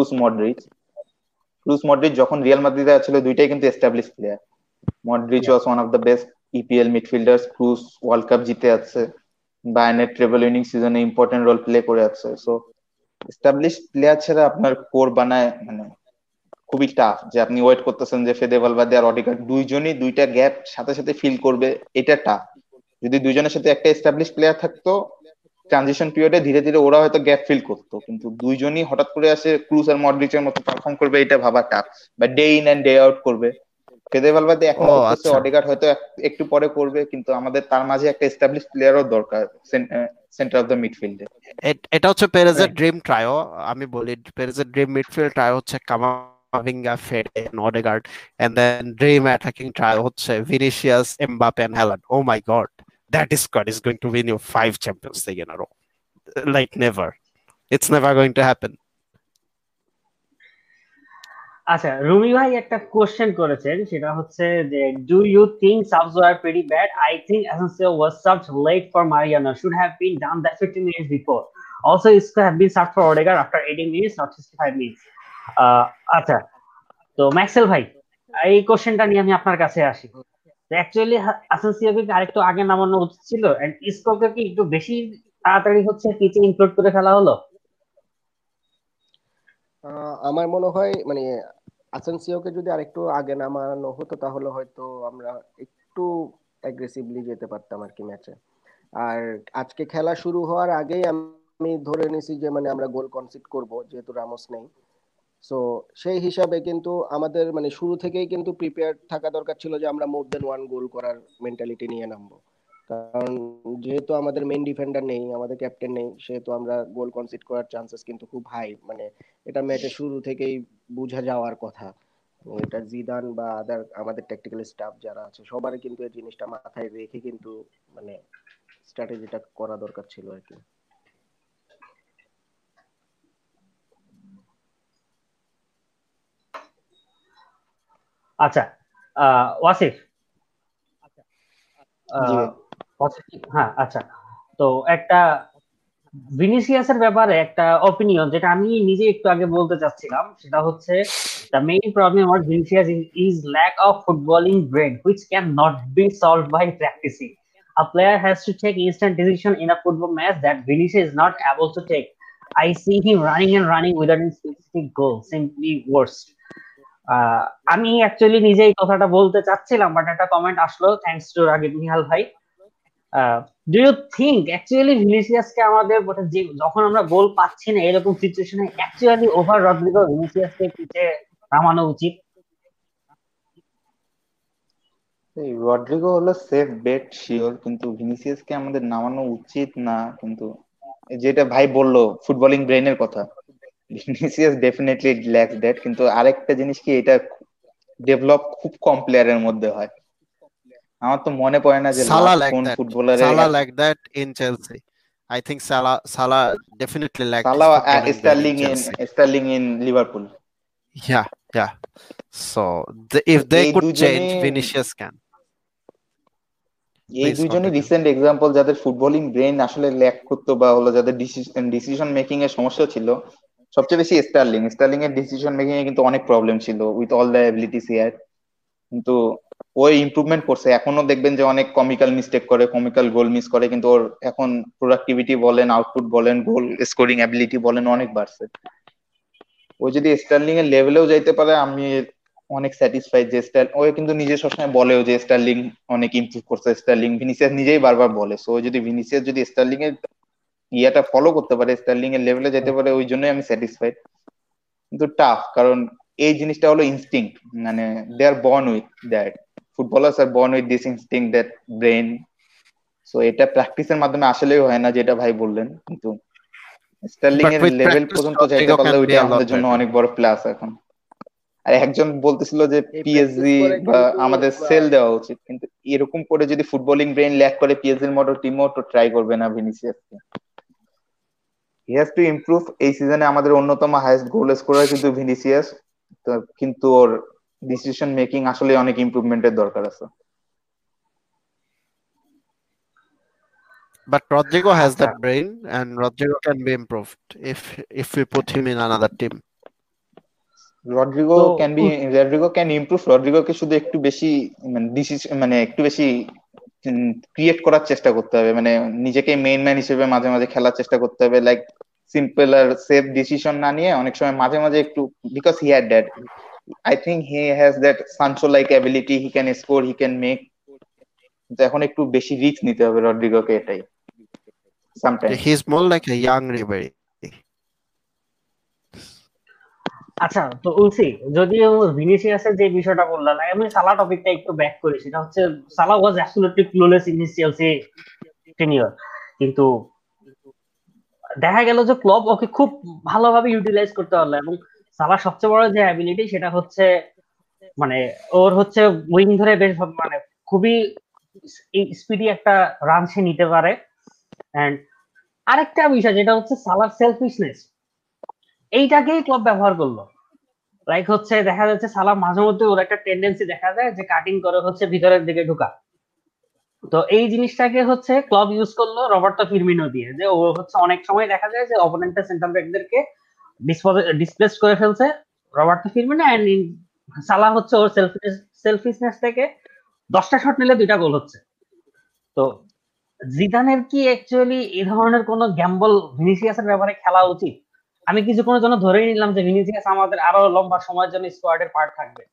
ক্রুস মডরিচ যখন রিয়াল মাদ্রিদে ছিল, দুইটাই কিন্তু establish player. Modric was one of the best EPL midfielders, Kroos World Cup জিতে আছে, বায়ার্নের ট্রেবল উইনিং সিজনে ইম্পর্টেন্ট রোল প্লে করে আছে। সো এস্টাবলিশ প্লেয়ার ছাড়া আপনার কোর বানায় মানে খুবই টাফ। যে আপনি ওয়েট করতেছেন যে ফেদে ভালভার্দে আর অডিগার্ড দুইজনই দুইটা গ্যাপ সাথে সাথে ফিল করবে, এটা টাফ। যদি দুইজনের সাথে একটা এস্টাবলিশ প্লেয়ার থাকতো, ট্রানজিশন পিরিয়ডে ধীরে ধীরে ওরা হয়তো গ্যাপ ফিল করতো, কিন্তু দুইজনই হঠাৎ করে আসে ক্রুজ আর মডরিচের মতো পারফর্ম করবে, এটা ভাবা টাফ। বা day in and day out করবে। ফেদে ভালভার্দে এখন ও করতেছে, আচ্ছা, অডিগার্ড হয়তো একটু পরে করবে, কিন্তু আমাদের তার মাঝে একটা এস্টাবলিশ প্লেয়ারও দরকার সেন্টার অফ দ্য মিডফিল্ডে। এটা হচ্ছে পেরেজের Right. Dream trio. আমি বলি পেরেজের ড্রিম মিডফিল্ড ট্রায়ো হচ্ছে Camavinga, Fede, Odegaard, and then dream attacking trio হচ্ছে Vinicius, Mbappe and Haaland. Oh my God, that squad is going to win you 5 Champions League in a row. Like never. It's never going to happen. আচ্ছা, রুমি ভাই একটা question করেছেন, সেটা হচ্ছে যে do you think subs were pretty bad? I think Asensio was subbed late for Mariano, should have been done that 50 minutes before. Also Isco have been subbed for Odegaard after 18 minutes, not 65 minutes. আচ্ছা, তো ম্যাক্সেল ভাই, এই কোশ্চেনটা নিয়ে আমি আপনার কাছে আসি। অ্যাকচুয়ালি আসেনসিওকে কি আরেকটু আগে নামানো উচিত ছিল, এন্ড ইসকোকে কি একটু বেশি তাড়াতাড়ি হচ্ছে পিচে ইনক্লুড করে ফেলা হলো? আমার মনে হয় মানে আসেনসিওকে যদি আরেকটু আগে নামানো হতো তাহলে হয়তো আমরা একটু অ্যাগ্রেসিভলি যেতে পারতাম আর কি ম্যাচে। আর আজকে খেলা শুরু হওয়ার আগেই আমি ধরে নিছি যে মানে আমরা গোল কনসিড করব, যেহেতু রামোস নেই। সো সেই হিসাবে কিন্তু আমাদের মানে শুরু থেকেই কিন্তু প্রিপেয়ার থাকা দরকার ছিল যে আমরা মোর দেন ওয়ান গোল করার মেন্টালিটি নিয়ে নামবো। কারণ যেহেতু আমাদের মেইন ডিফেন্ডার নেই, আমাদের ক্যাপ্টেন নেই, সেহেতু আমরা গোল কনসিড করার চান্সেস কিন্তু খুব হাই। মানে এটা ম্যাচের শুরু থেকেই বোঝা যাওয়ার কথা। এটা জিদান বা আদার আমাদের টেকনিক্যাল স্টাফ যারা আছে সবারই কিন্তু এই জিনিসটা মাথায় রেখে কিন্তু মানে স্ট্র্যাটেজিটা করা দরকার ছিল আর কি। আচ্ছা, ওয়াসিফ, জি আহ, ভাই। হ্যাঁ আচ্ছা, তো একটা ভিনিসিয়াসের ব্যাপারে একটা অপিনিয়ন যেটা আমি নিজে একটু আগে বলতে চাচ্ছিলাম, সেটা হচ্ছে the main problem of Vinicius is lack of footballing brain which cannot be solved by practicing. A player has to take instant decision in a football match that Vinicius is not able to take. I see him running and running without any specific goal, simply worst. আমি actually নিজে এই কথাটা বলতে চাচ্ছিলাম, but একটা comment আসলো, thanks to Ragib Nihal ভাই। Do you think actually ভিনিসিয়াসকে আমাদের যখন আমরা গোল পাচ্ছি না এরকম সিচুয়েশনে অ্যাকচুয়ালি ওভার রদ্রিগো ভিনিসিয়াসকে পিছে নামানো উচিত? এই রড্রিগো হলো সেফ বেট শিওর, কিন্তু ভিনিসিয়াসকে আমাদের নামানো উচিত না। কিন্তু যেটা ভাই বললো ফুটবলিং ব্রেনের কথা, ভিনিসিয়াস ডেফিনেটলি ল্যাকস দ্যাট। কিন্তু আরেকটা জিনিস কি, এটা ডেভেলপ খুব কম প্লেয়ারের মধ্যে হয়। আমার তো মনে পড়ে না যে Salah লাস্ট like কোন that. ফুটবলারের Salah like that in Chelsea. I think Salah definitely lacked his সালা footballing brain in Chelsea. Sterling in Liverpool. Yeah. So if they এই could দুজনে change, Vinicius can. এই Please দুজনই continue. Recent example যাদের footballing brain আসলে lack করতো, বা হলো যাদের ডিসিশন মেকিং এর সমস্যা ছিল। সবচেয়ে বেশি স্টার্লিং এর ডিসিশন মেকিং এ কিন্তু অনেক প্রবলেম ছিল with all the abilities here. কিন্তু ওই ইমপ্রুভমেন্ট করছে। এখনো দেখবেন যে অনেক কমিক্যাল মিস্টেক করে, কমিক্যাল গোল মিস করে, কিন্তু ওর এখন প্রোডাক্টিভিটি বলেন, আউটপুট বলেন, গোল স্কোরিং অ্যাবিলিটি বলেন, অনেক বাড়ছে। ও যদি স্টার্লিং এর লেভেলেও যাইতে পারে আমি অনেক স্যাটিসফাইড যে ও কিন্তু নিজে সবসময় বলেও যে স্টার্লিং অনেক ইমপ্রুভ করছে, স্টার্লিং ভিনিসিয়াস নিজেই বারবার বলে। সো যদি ভিনিসিয়াস যদি স্টার্লিং এর ইয়াটা ফলো করতে পারে, স্টার্লিং এর লেভেলে যেতে পারে, ওই জন্যই আমি স্যাটিসফাইড। কিন্তু টাফ, কারণ এই জিনিসটা হলো ইনস্টিংক্ট, মানে they are born with that, footballers are born with this instinct, that brain. So এটা প্র্যাকটিসের মাধ্যমে আসলেই হয় না, যেটা ভাই বললেন। কিন্তু স্টার্লিং But এর with লেভেল practice, পর্যন্ত যাইতে Rodrigo পারলে can be ওইটা a lot আমাদের জন্য better. অনেক বড় প্লাস এখন। আর একজন বলতেছিল যে এই প্র্যাকটিস পিএসজি করে বা কিন্তু আমাদের সেল দেওয়া উচিত, কিন্তু এরকম করে যদি ফুটবলিং ব্রেন ল্যাক করে পিএসজির মতো টিমও তো ট্রাই করবে না ভিনিসিয়াসকে। He has to improve. এই সিজনে আমাদের অন্যতম হাইয়েস্ট গোল স্কোরার কিন্তু ভিনিসিয়াস, তো কিন্তু ওর ডিসিশন মেকিং আসলে অনেক ইমপ্রুভমেন্টের দরকার আছে। But Rodrigo has আচ্ছা, that brain, and Rodrigo can be improved if we put him in another team. Rodrygo তো can be, Rodrygo can improve. রড্রিগোকে শুধু একটু বেশি মানে ডিসিশন, মানে একটু বেশি ক্রিয়েট করার চেষ্টা করতে হবে, মানে নিজেকে মেইন ম্যান হিসেবে মাঝে মাঝে খেলার চেষ্টা করতে হবে, লাইক সিম্পল আর সেফ ডিসিশন না নিয়ে অনেক সময় মাঝে মাঝে একটু, because he had that, I think he has that Sancho like ability, he can score, he can make. এখন একটু বেশি রিস্ক নিতে হবে রড্রিগোকে, এটাই sometimes. He's more like a young Ribery. আচ্ছা, তো উলসি, যদিও ভিনিসিয়াসের যে বিষয়টা বললাম, আমি সালা টপিকটা একটু ব্যাক করি। সেটা হচ্ছে Salah was absolutely clueless in his Chelsea tenure, কিন্তু দেখা গেল যে ক্লব ওকে খুব ভালোভাবে ইউটিলাইজ করতে পারলো। এবং সালার সবচেয়ে বড় যে অ্যাবিলিটি সেটা হচ্ছে মানে ওর হচ্ছে উইং ধরে বেশ মানে খুবই স্পিডি একটা রান সে নিতে পারে। এন্ড আরেকটা বিষয় যেটা হচ্ছে সালার সেলফিশনেস, এইটাকেই ক্লাব ব্যবহার করলো। লাইক হচ্ছে দেখা যাচ্ছে সালা মাঝে মধ্যে ওর একটা টেন্ডেন্সি দেখা যায় যে কাটিং করে হচ্ছে ভিতরের দিকে ঢুকা। তো এই জিনিসটাকে হচ্ছে ক্লাব ইউজ করলো রবার্টো ফিরমিনো দিয়ে, যে ও হচ্ছে অনেক সময় দেখা যায় যে অপোনেন্টের সেন্টার ব্যাকদেরকে ডিসপ্লেস করে ফেলছে রবার্টো ফিরমিনো, এন্ড সালা হচ্ছে ওর সেলফিশনেস থেকে 10টা শট নিলে 2টা গোল হচ্ছে। তো জিদানের কি অ্যাকচুয়ালি এই ধরনের কোনো গ্যাম্বল ভিনিসিয়াসের ব্যাপারে খেলা উচিত? আমি কিছুক্ষণের জন্য ধরেই নিলাম যে ভিনিসিয়াস আমাদের আরো লম্বা সময়ের জন্য স্কোয়াডের পার্ট থাকবে।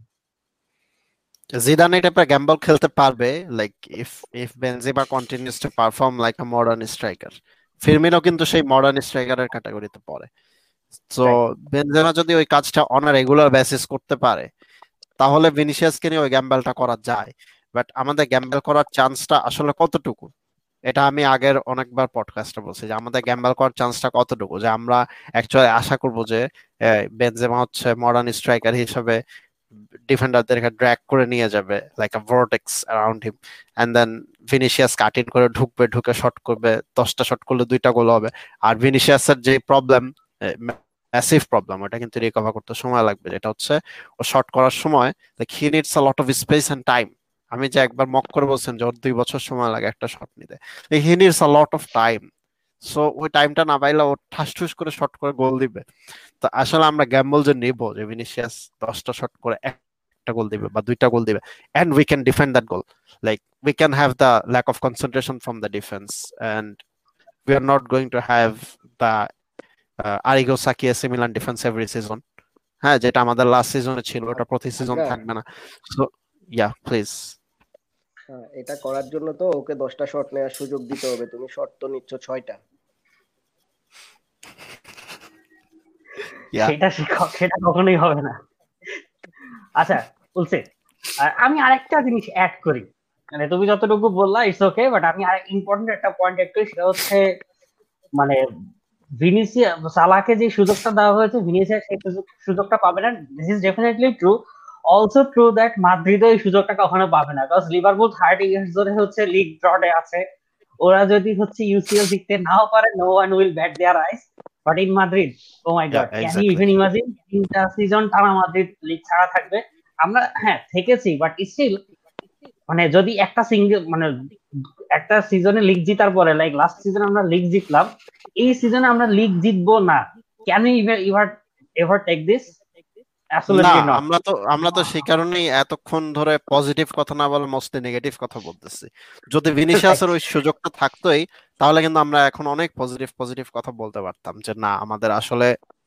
Zidane এটা গ্যাম্বল খেলতে পারবে, like if Benzema continues to perform like a modern striker. Firmino কিন্তু সেই মডার্ন স্ট্রাইকারের ক্যাটাগরিতে পড়ে। সো বেনজেমা যদি ওই কাজটা অন আ রেগুলার বেসিস করতে পারে, তাহলে ভিনিসিয়াসকে নিয়ে ওই গ্যাম্বলটা করা যায়। বাট আমাদের গ্যাম্বল করার চান্সটা আসলে কতটুকু, এটা আমি আগের অনেকবার পডকাস্টে বলছি যে আমাদের গ্যাম্বল করার চান্সটা কতটুকু, যে আমরা অ্যাকচুয়ালি আশা করবো যে বেনজেমা হচ্ছে মডার্ন স্ট্রাইকার হিসেবে ডিফেন্ডারদেরকে ড্র্যাগ করে নিয়ে যাবে like a vortex around him, and then Vinicius cutting করে ঢুকবে, ঢুকে শট করবে, 10টা শট করলে 2টা গোল হবে। আর ভিনিসিয়াসের যে প্রবলেম, ম্যাসিভ প্রবলেম, ওটা কিন্তু রিকভার করতে সময় লাগবে, যেটা হচ্ছে ও শট করার সময় like he needs a lot of space and time. আমি যে একবার মক করে বলছেন যে ওর 2 বছর সময় লাগে একটা শট নিতে, he needs a lot of time. So ওই টাইমটা না পাইলে ও ঠাস ঠুস করে শট করে গোল দিবে। তো আসলে আমরা গ্যাম্বল যে নিব যে ভিনিসিয়াস 10টা শট করে একটা গোল দিবে বা 2টা গোল দিবে, and we can defend that goal, like we can have the lack of concentration from the defense, and we are not going to have the Arrigo Sacchi AC Milan defense every season, হ্যাঁ, যেটা আমাদের last সিজনে ছিল, ওটা প্রতি season থাকবে না। So yeah please, এটা করার জন্য তো ওকে 10টা শট নেওয়ার সুযোগ দিতে হবে। তুমি শট তো নিচ্ছ 6টা। সেটা কখনোই হবে না। আচ্ছা বলছে, আমি আরেকটা জিনিস অ্যাড করি, মানে তুমি যতটুকু বললা ইটস ওকে, বাট আমি আর ইম্পর্টেন্ট একটা পয়েন্ট অ্যাড করি। সেটা হচ্ছে মানে ভিনিসিয়াস সালাকে যে সুযোগটা দেওয়া হয়েছে, ভিনিসিয়াস সেই সুযোগটা পাবে না। This is definitely true. Also true that মাদ্রিদও এই সুযোগটা কখনো পাবে না, বিকজ লিভারপুল 30 ইয়ার্স ধরে হচ্ছে লিগ ড্রটে আছে। ওরা যদি হচ্ছে ইউসিএল জিততে নাও পারে, no one will bat their eyes. But in Madrid, oh my God, can you even imagine 3টা সিজন টানা মাদ্রিদ লিগ ছাড়া থাকবে? আমরা হ্যাঁ থেকেছি, বাট স্টিল মানে যদি একটা সিঙ্গেল মানে একটা সিজনে লিগ জিতার পরে, লাইক লাস্ট সিজনে আমরা লিগ জিতলাম, এই সিজনে আমরা লিগ জিতবো না, can you ever take this? না, অ্যাবসলিউটলি নট। আমরা তো সেই কারণেই এতক্ষণ ধরে পজিটিভ কথা না বলে মোস্টলি নেগেটিভ কথা বলতেছি। যদি ভিনিসিয়াসের ওই সুযোগটা থাকতোই, তাহলে কিন্তু আমরা এখন অনেক পজিটিভ কথা বলতে পারতাম যে না, আমাদের আসলে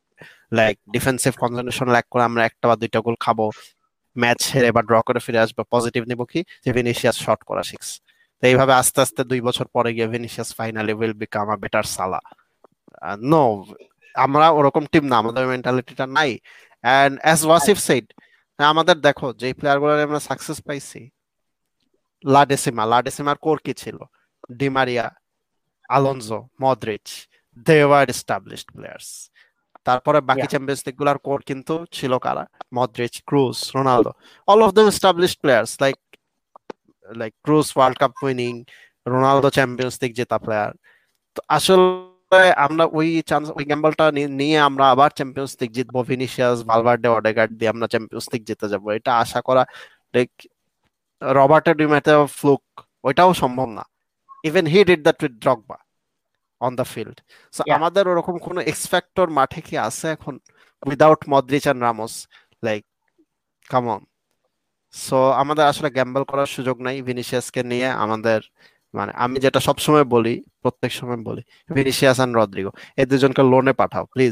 লাইক ডিফেন্সিভ কনসেন্ট্রেশন ল্যাক করে আমরা একটা বা দুইটা গোল খাবো, ম্যাচ হেরে বা ড্র করে ফিরে আসবে, পজিটিভ নিব কি যে ভিনিসিয়াস শট করা শিখছে। তো এইভাবে আস্তে আস্তে 2 বছর পরে গিয়ে Vinicius finally will become a better Salah. No, আমরা ওরকম টিম না, আমাদের মেন্টালিটিটা নাই। এন্ড অ্যাজ ওয়াসিফ সেড, আমাদের দেখো যে প্লেয়ার গুলো আমরা সাকসেস পাইছি, লা ডেসিমার কোর কি ছিল? Di Maria, Alonso, Modric, they were established players. তারপরে বাকি Yeah. চ্যাম্পিয়ন্স লিগ গুলার কোর কিন্তু ছিল কারা? Modric, Kroos, Ronaldo, all of them established players. Like like Kroos World Cup winning, Ronaldo Champions League জেতা প্লেয়ার। তো আসলে আমরা ওই চান্স, ওই গ্যাম্বলটা নিয়ে আমরা আবার চ্যাম্পিয়ন্স লিগ জিতবো, ভিনিসিয়াস, ভালভার্ডে, অডেগার্ড দিয়ে আমরা চ্যাম্পিয়ন্স লিগ জিতে যাবো, এটা আশা করা like Roberto Di Matteo fluke, ওইটাও সম্ভব না। Even he did that with Drogba on the field. So Yeah. আমাদের ওরকম কোনো এক্স ফ্যাক্টর মাঠে কি আছে এখন without Modric and Ramos? Like come on. So আমাদের আসলে গ্যাম্বল করার সুযোগ নাই ভিনিসিয়াসকে নিয়ে। আমাদের মানে আমি যেটা সব সময় বলি, প্রত্যেক সময় বলি, ভিনিসিয়াস এন্ড রদ্রিগো এই দুজনকে লোনে পাঠাও প্লিজ,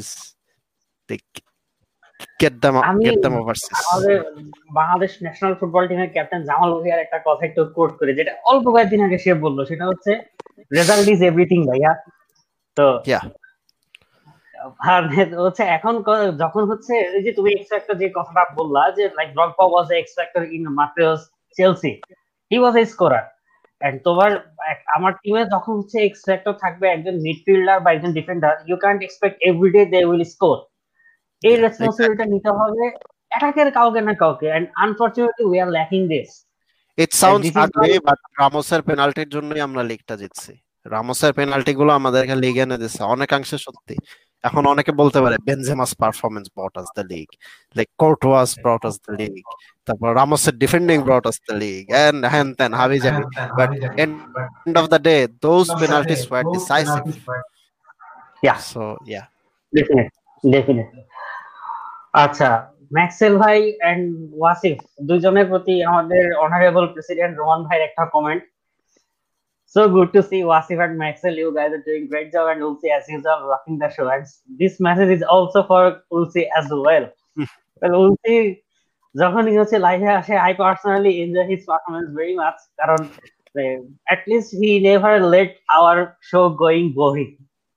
আমি গেট দেম ওভারসিজ। আমাদের বাংলাদেশ ন্যাশনাল ফুটবল টিমের ক্যাপ্টেন জামাল ভুঁইয়ার একটা কথা একটু কোট করে, যেটা অল্প কয়েকদিন আগে সে বললো, সেটা হচ্ছে রেজাল্ট ইজ এভরিথিং ভাইয়া। তো ইয়া, আর হচ্ছে এখন যখন হচ্ছে এই যে তুমি এক্স ফ্যাক্টর যে কথাটা বললা, যে like Drogba was X factor in Martinez Chelsea, he was a scorer. And তোমার আমার টিমে যখন হচ্ছে এক্স ফ্যাক্টর থাকবে একজন মিডফিল্ডার বা একজন defender, you can't expect everyday they will score. এই রেসপন্সিবিলিটিটা নিতে হবে অ্যাটাকের কাউকে না কাউকে, and unfortunately we are lacking this. It sounds this is ugly but রামোসের পেনাল্টির জন্যই আমরা লিগটা জিতছি। রামোসের পেনাল্টি গুলো আমাদেরকে লিগ এনে দিচ্ছে, অনেকাংশে সত্যি। এখন অনেকে বলতে পারে Benzema's performance brought us the league, like Courtois brought us the league, তারপর রামোসের defending brought us the league, and হ্যান ত্যান হাবি জাবি, but end of the day those penalties were decisive. Yeah, so yeah, definitely. আচ্ছা, Maxel ভাই and Wasif দুইজনের প্রতি আমাদের অনারেবল প্রেসিডেন্ট রোমান ভাইয়ের একটা comment. So good to see Wasif and Maxwell. You guys are doing great job, and Ulsi as usual rocking the show. And this message is also for Ulsi as well. Well, Ulsi যখনই হচ্ছে লাইভে আসে, I personally enjoy his performance very much. কারণ at least he never let our show going boring.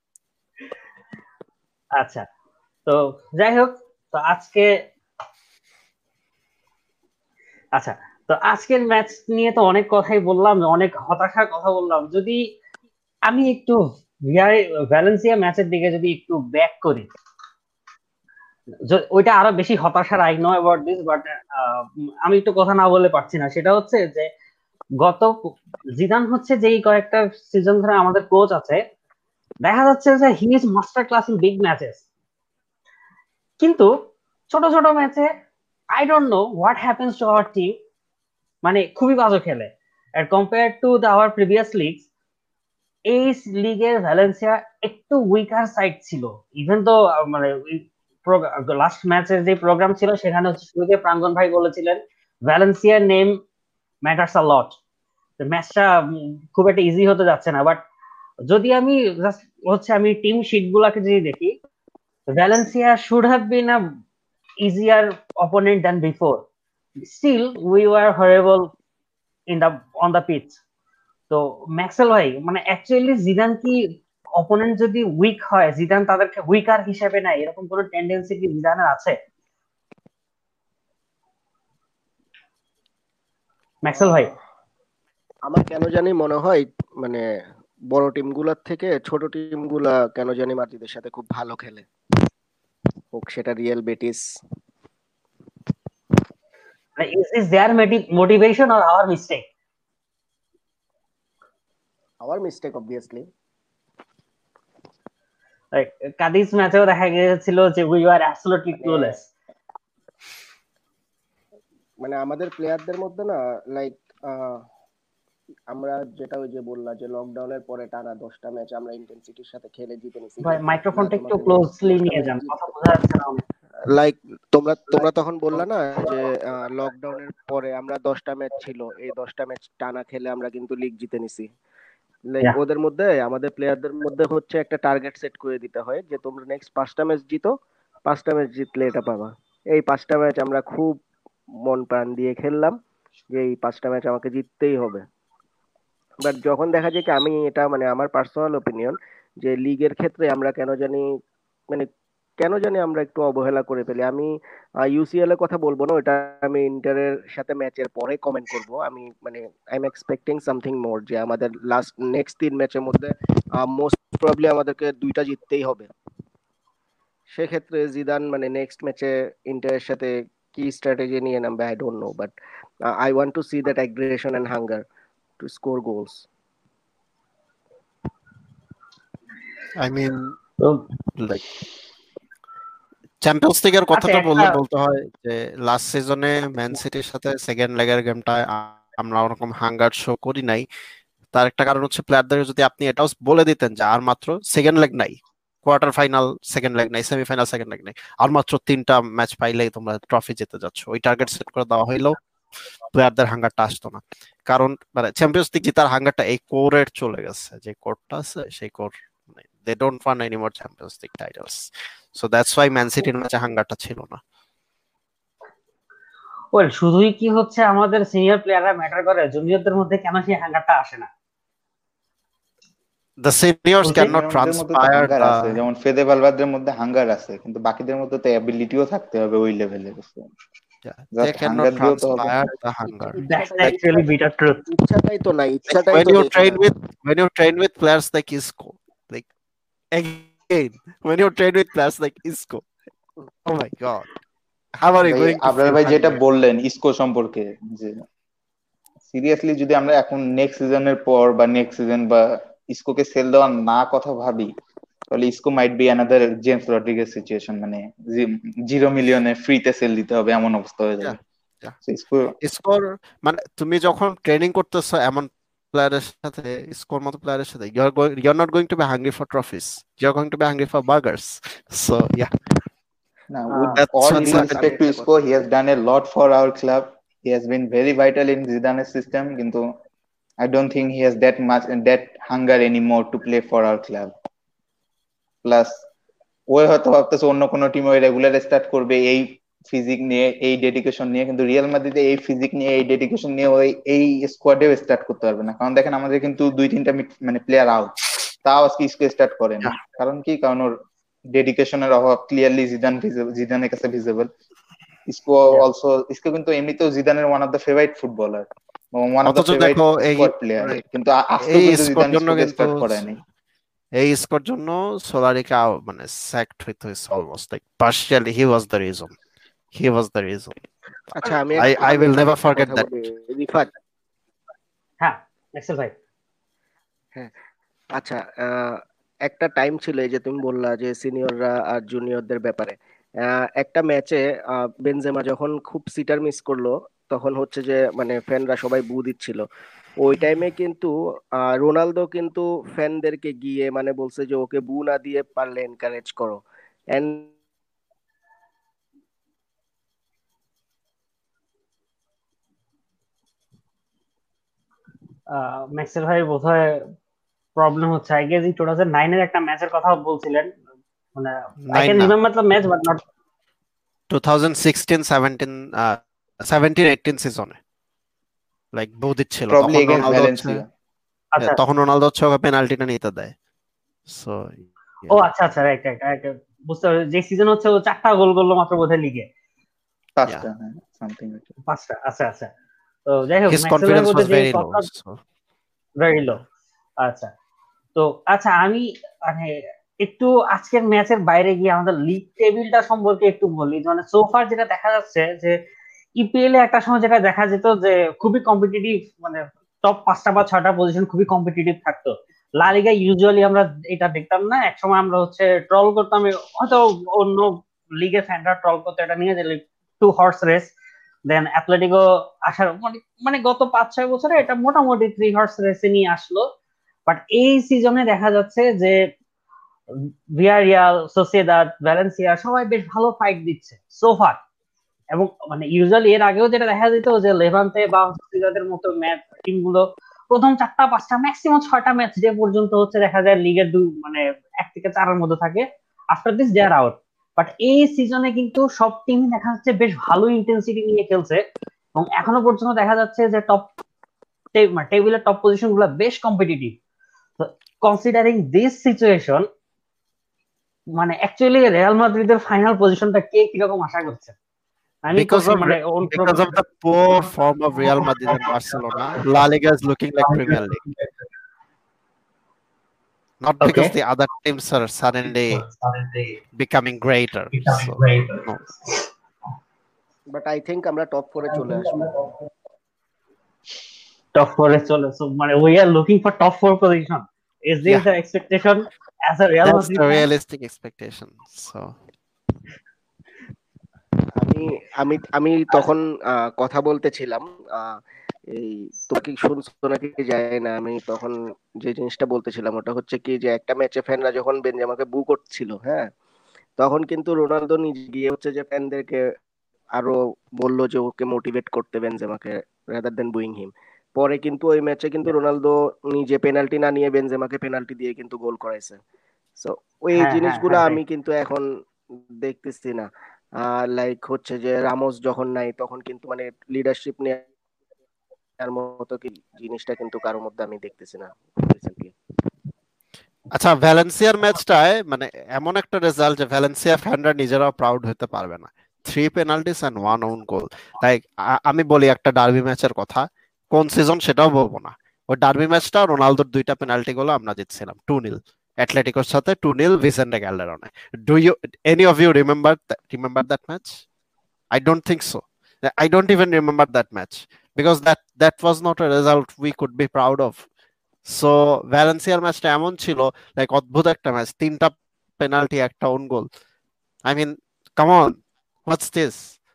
আচ্ছা, তো যাই হোক, তো আজকের ম্যাচ নিয়ে তো অনেক কথাই বললাম, অনেক হতাশার কথা বললাম। যদি আমি একটু ভ্যালেন্সিয়া ম্যাচের দিকে যদি একটু ব্যাক করি, ওইটা আরো বেশি হতাশার। I know about this, but আমি একটু কথা না বলে পারছি না। সেটা হচ্ছে যে গত জিদান হচ্ছে যেই কয়েকটা সিজন ধরে আমাদের কোচ আছে, দেখা যাচ্ছে যে he is master class in big matches, কিন্তু ছোট ছোট ম্যাচে I don't know what happens to our team, মানে খুবই বাজে খেলে। আর compare to our previous leagues, এই লিগের ভ্যালেন্সিয়া একটু উইকার সাইড ছিল। ইভেন তো মানে লাস্ট ম্যাচের যে প্রোগ্রাম ছিল সেখানে শুরুতে প্রাঙ্গন ভাই বলেছিলেন ভ্যালেন্সিয়ার নেম ম্যাটার্স আ লট, ম্যাচটা খুব একটা ইজি হতে যাচ্ছে না। বাট যদি আমি আমি টিম শিট গুলাকে যদি দেখি, Valencia should have been a easier opponent than before. Still we were horrible in the on the pitch. তো ম্যাক্সেল ভাই, মানে অ্যাকচুয়ালি জিদান কি অপোনেন্ট যদি উইক হয়, জিদান তাদেরকে উইকার হিসেবে নেয়, এরকম কোনো টেন্ডেন্সি কি জিদানের আছে? ম্যাক্সেল ভাই, আমার কেন জানি মনে হয় মানে বড় টিমগুলোর থেকে ছোট টিমগুলা কেন জানি মাদ্রিদের সাথে খুব ভালো খেলে, হোক সেটা Real Betis. is their motivation or our mistake? Our mistake obviously. Cadiz ম্যাচেও দেখা গিয়েছিল যে উই আর অ্যাবসলিউটলি ক্লুলেস। মানে আমাদের প্লেয়ারদের মধ্যে না, লাইক আমরা যেটা ওই যে বললা যে লকডাউনের পরে টানা 10টা ম্যাচ আমরা ইন্টেন্সিটির সাথে খেলে জিতে নিছি। ভাই মাইক্রোফোনটা একটু ক্লোজলি নিয়ে যান, কথা বোঝা যাচ্ছে না অনেক। লাইক তোমরা তখন বললা না যে লকডাউনের পরে আমরা 10টা ম্যাচ ছিল, এই 10টা ম্যাচ টানা খেলে আমরা কিন্তু লিগ জিতে নিছি। লাইক ওদের মধ্যে আমাদের প্লেয়ারদের মধ্যে হচ্ছে একটা টার্গেট সেট করে দিতে হয় যে তোমরা নেক্সট 5টা ম্যাচ জিতো, 5টা ম্যাচ জিতলে এটা পাবা। এই 5টা ম্যাচ আমরা খুব মন প্রাণ দিয়ে খেললাম যে এই 5টা ম্যাচ আমাকে জিততেই হবে। বাট যখন দেখা যায় কি, আমি এটা মানে আমার পার্সোনাল ওপিনিয়ন, যে লিগের ক্ষেত্রে আমরা মানে কেন জানি আমরা একটু অবহেলা করে ফেলি। আমি ইউসিএল এর কথা বলবো না, ওটা আমি ইন্টারের সাথে ম্যাচের পরে কমেন্ট করব। আমি মানে I am expecting something more, যে আমাদের নেক্সট 3 ম্যাচের মধ্যে মোস্ট প্রবাবলি আমাদেরকে 2টা জিততেই হবে। সেক্ষেত্রে জিদান মানে নেক্সট ম্যাচে ইন্টারের সাথে কি স্ট্র্যাটেজি নিয়ে নামবে I don't know, but I want to see that aggression and hunger to score goals. I mean তো লাইক চ্যাম্পিয়ন্স লিগের আচ্ছা কথাটা একটা বললে বলতে হয় যে লাস্ট সিজনে ম্যান সিটির সাথে সেকেন্ড লেগের গেমটা আমরা ওরকম হাঙ্গার শো করি নাই। তার একটা কারণ হচ্ছে প্লেয়ারদের যদি আপনি এটাও বলে দিতেন যে আর মাত্র সেকেন্ড লেগ নাই, কোয়ার্টার ফাইনাল সেকেন্ড লেগ নাই, সেমিফাইনাল সেকেন্ড লেগ নাই, আর মাত্র 3টা ম্যাচ পাইলেই তোমরা ট্রফি জিতে যাচ্ছ, ওই টার্গেট সেট করে দেওয়া হইলেও প্লেয়ারদের হাঙ্গারটা আসতো না। কারণ মানে চ্যাম্পিয়ন্স লিগ জেতার হাঙ্গারটা এই কোরের চলে গেছে, যে কোরটা আছে সেই core, they don't want anymore Champions League titles. So that's why Man সিটির ম্যাচে হাঙ্গারটা ছিল না। ওয়েল, শুধুই কি হচ্ছে আমাদের সিনিয়র প্লেয়াররা ম্যাটার করে, জুনিয়রদের মধ্যে কেন সেই হ্যাঙ্গারটা আসে না? The seniors বলছি cannot সিনিয়রদের মধ্যে তো transpire হাঙ্গার the আছে, যেমন ফেদে ভালভার্দের মধ্যে হাঙ্গার আছে, কিন্তু বাকিদের মধ্যে তো অ্যাবিলিটিও থাকতে হবে ওই লেভেলের। yeah, they just cannot hunger দিয়েও তো হবে না। transpire the hunger. That's Like actually bitter truth. ইচ্ছাটাই তো নাই, like ইচ্ছাটাই when তো you দেখি train না। with when you train with players like Isco, like again, when you train with players like Isco, oh my God, how are you ভাই going to Abrar feel ভাই যেটা hunger? বললেন ইসকো সম্পর্কে, যে seriously যদি আমরা এখন নেক্সট সিজনের পর বা নেক্সট সিজন বা ইসকোকে সেল দেওয়ার না কথা ভাবি, তাহলে Isco might be another James Rodriguez situation, মানে 0 মিলিয়নে ফ্রিতে সেল দিতে হবে এমন অবস্থা হয়ে যাবে। Yeah, yeah. So Isco score মানে তুমি যখন ট্রেনিং করতেছো এমন প্লেয়ারের সাথে, স্কোর মতো প্লেয়ারের সাথে, you're not going to be hungry for trophies, you're going to be hungry for burgers. So yeah, now with that's all what's due Rifat, আমি respect to happening. একটা Isco, কথা he has বলি। done a lot for our club. He has been very vital in Zidane's system, কিন্তু I don't think he has that much and that hunger anymore to play for our club. Plus ওই হয়তো ভাবতেছে অন্য কোনো team ওই regular start করবে এই physique নিয়ে, এই ডেডিকেশন নিয়ে, কিন্তু রিয়াল মাদ্রিদে এই ফিজিক নিয়ে, এই ডেডিকেশন নিয়ে ওই এই স্কোয়াডেও স্টার্ট করতে পারবে না। কারণ দেখেন আমাদের কিন্তু 2-3টা মানে প্লেয়ার আউট, তাও আজকে ইসকো স্টার্ট করেনি। Yeah, কারণ কি? কারণ ওর ডেডিকেশনের অভাব ক্লিয়ারলি জিদানের কাছে ভিজিবল। ইসকো অলসো, ইসকো কিন্তু এমনিতেও জিদানের one of the favourite footballer এবং ওয়ান অফ দ্য অথচ ফেভারিট দেখো এই স্কোয়াড প্লেয়ার, right, কিন্তু আজকেও এই কিন্তু স্কোর জিদান জন্য ইসকোকে কিন্তু স্টার্ট করায়নি। এই স্কোর জন্য সোলারিকে মানে স্যাকড হইতে হইছে almost, like partially he was the reason. আচ্ছা, I আমি will এখানে never একটা forget কথা that. বলি রিফাত। হ্যাঁ, এক্সেল ভাই। হ্যাঁ, আচ্ছা, একটা টাইম ছিল, এই যে তুমি বললা যে সিনিয়ররা আর জুনিয়রদের ব্যাপারে, একটা ম্যাচে বেনজেমা যখন খুব সিটার মিস করলো, তখন হচ্ছে যে মানে ফ্যানরা সবাই বু দিচ্ছিল। ওই টাইমে কিন্তু রোনালদো কিন্তু ফ্যানদেরকে গিয়ে মানে বলছে যে ওকে বু না দিয়ে পারলে এনকারেজ করো। এন্ড ম্যাক্সেল ভাই বোধহয় প্রবলেম হচ্ছে। আই গেস 2009 এর একটা ম্যাচের কথা বলছিলেন, মানে আই Nine ক্যান না, remember the match but not. 2016-17 17-18 সিজনে লাইক বহু দিচ্ছিল, প্রবলি তখন এগেইনস্ট রোনালদো হচ্ছে, ভ্যালেন্সিয়া। আচ্ছা, তখন রোনালদো হচ্ছে ওকে পেনাল্টিটা নিতে দেয়। সো ও আচ্ছা আচ্ছা, রাইট রাইট, বুঝতে পারছি। যে সিজন হচ্ছে ও 4টা গোল করলো মাত্র বোধহয় লিগে, 5টা, হ্যাঁ সামথিং। 5টা। আচ্ছা আচ্ছা, তো যাই হোক হিজ ম্যাক্সওয়েলের কনফিডেন্স মধ্যে ওয়াজ যে ভেরি লো। কথা ভেরি লো। আচ্ছা, তো আচ্ছা আমি মানে একটু আজকের ম্যাচের বাইরে গিয়ে আমাদের লিগ টেবিলটা সম্পর্কে একটু বলি। মানে সোফার যেটা দেখা যাচ্ছে যে ইপিএল এ একটা সময় যেটা দেখা যেত যে খুবই কম্পিটিটিভ, মানে টপ 5টা বা 6টা পজিশন খুবই কম্পিটিটিভ থাকতো। লা লিগা ইউজুয়ালি আমরা এটা দেখতাম না। এক সময় আমরা হচ্ছে ট্রল করতাম, হয়তো অন্য লিগের ফ্যানরা ট্রল করতো এটা নিয়ে, যে two horse race. Then Atletico আসার মানে গত 5-6 বছরে এটা মোটামুটি 3 হর্স রেসে নিয়ে আসলো। বাট এই সিজনে দেখা যাচ্ছে যে ভিয়ারিয়াল, সোসিয়েদাদ, ভ্যালেন্সিয়া সবাই বেশ ভালো ফাইট দিচ্ছে সোফার। এবং মানে ইউজুয়ালি এর আগেও যেটা দেখা যেত যে লেভান্তে বা সোসিয়েদাদের মতো ম্যাচ টিমগুলো প্রথম 4টা 5টা ম্যাক্সিমাম 6টা ম্যাচ যে পর্যন্ত হচ্ছে দেখা যায় লিগের মানে 1 থেকে 4 এর মধ্যে থাকে, after this they are out. But এই সিজনে কিন্তু সব টিম দেখা যাচ্ছে বেশ ভালো ইন্টেন্সিটি নিয়ে খেলছে, এবং এখনো পর্যন্ত দেখা যাচ্ছে যে টেবিলের টপ পজিশন গুলো বেশ কম্পিটিটিভ। তো কনসিডারিং দিস সিচুয়েশন, মানে অ্যাকচুয়ালি রিয়াল মাদ্রিদের ফাইনাল পজিশনটা কে কিরকম আশা করছে? আমি Because of মানে because of the poor form of Real Madrid and Barcelona, La Liga is looking like Premier League. Not because Okay. the other teams are suddenly becoming greater. So, no. But I think আমরা top 4 এ চলে আসবো। Top 4 এ চলে, so মানে we are looking for top 4 position. Is this Yeah, the expectation as a Real that's Madrid the fan? realistic expectation. So, আমি আমি আমি তখন কথা বলতেছিলাম, এই তুমি কি শুনছো নাকি জানি না, আমি তখন যে জিনিসটা বলতেছিলাম ওটা হচ্ছে কি যে একটা ম্যাচে ফ্যানরা যখন বেনজেমাকে বু করছিল, হ্যাঁ, তখন কিন্তু রোনালদো নিজে গিয়ে হচ্ছে যে ফ্যানদেরকে আরো বললো যে ওকে মোটিভেট করতে বেনজেমাকে, রাদার দেন বুইং হিম। পরে কিন্তু ওই ম্যাচে কিন্তু রোনালদো নিজে পেনাল্টি না নিয়ে বেনজেমাকে পেনাল্টি দিয়ে কিন্তু গোল করাইছে। সো ওই হ্যাঁ হ্যাঁ জিনিসগুলো হ্যাঁ, আমি রাইট। কিন্তু এখন দেখতেছি না। লাইক হচ্ছে যে রামোস যখন নাই তখন কিন্তু মানে লিডারশিপ নেওয়ার মতো কি জিনিসটা কিন্তু কারোর মধ্যে আমি দেখতেছি না রিসেন্টলি। আচ্ছা, ভ্যালেন্সিয়ার ম্যাচটায় মানে এমন একটা রেজাল্ট যে ভ্যালেন্সিয়া ফ্যানরা নিজেরাও প্রাউড হতে পারবে না। 3 পেনাল্টিস এন্ড 1 ওন গোল। তাই আমি বলি একটা ডার্বি ম্যাচের কথা, কোন সিজন সেটাও বলবো না। ওই ডার্বি ম্যাচটা রোনালদোর 2টা পেনাল্টি গোল আমরা জিতছিলাম 2-0 অ্যাটলেটিকোর সাথে, 2-0 ভিসেন্তে ক্যালদেরনে। Do you any of you remember that match? I don't think so. I don't even remember that match because that was not a result we could be proud of. So ভ্যালেন্সিয়ার ম্যাচটা এমন ছিল, like অদ্ভুত একটা match, 3টা penalty, একটা own goal. I mean, come on, what's this?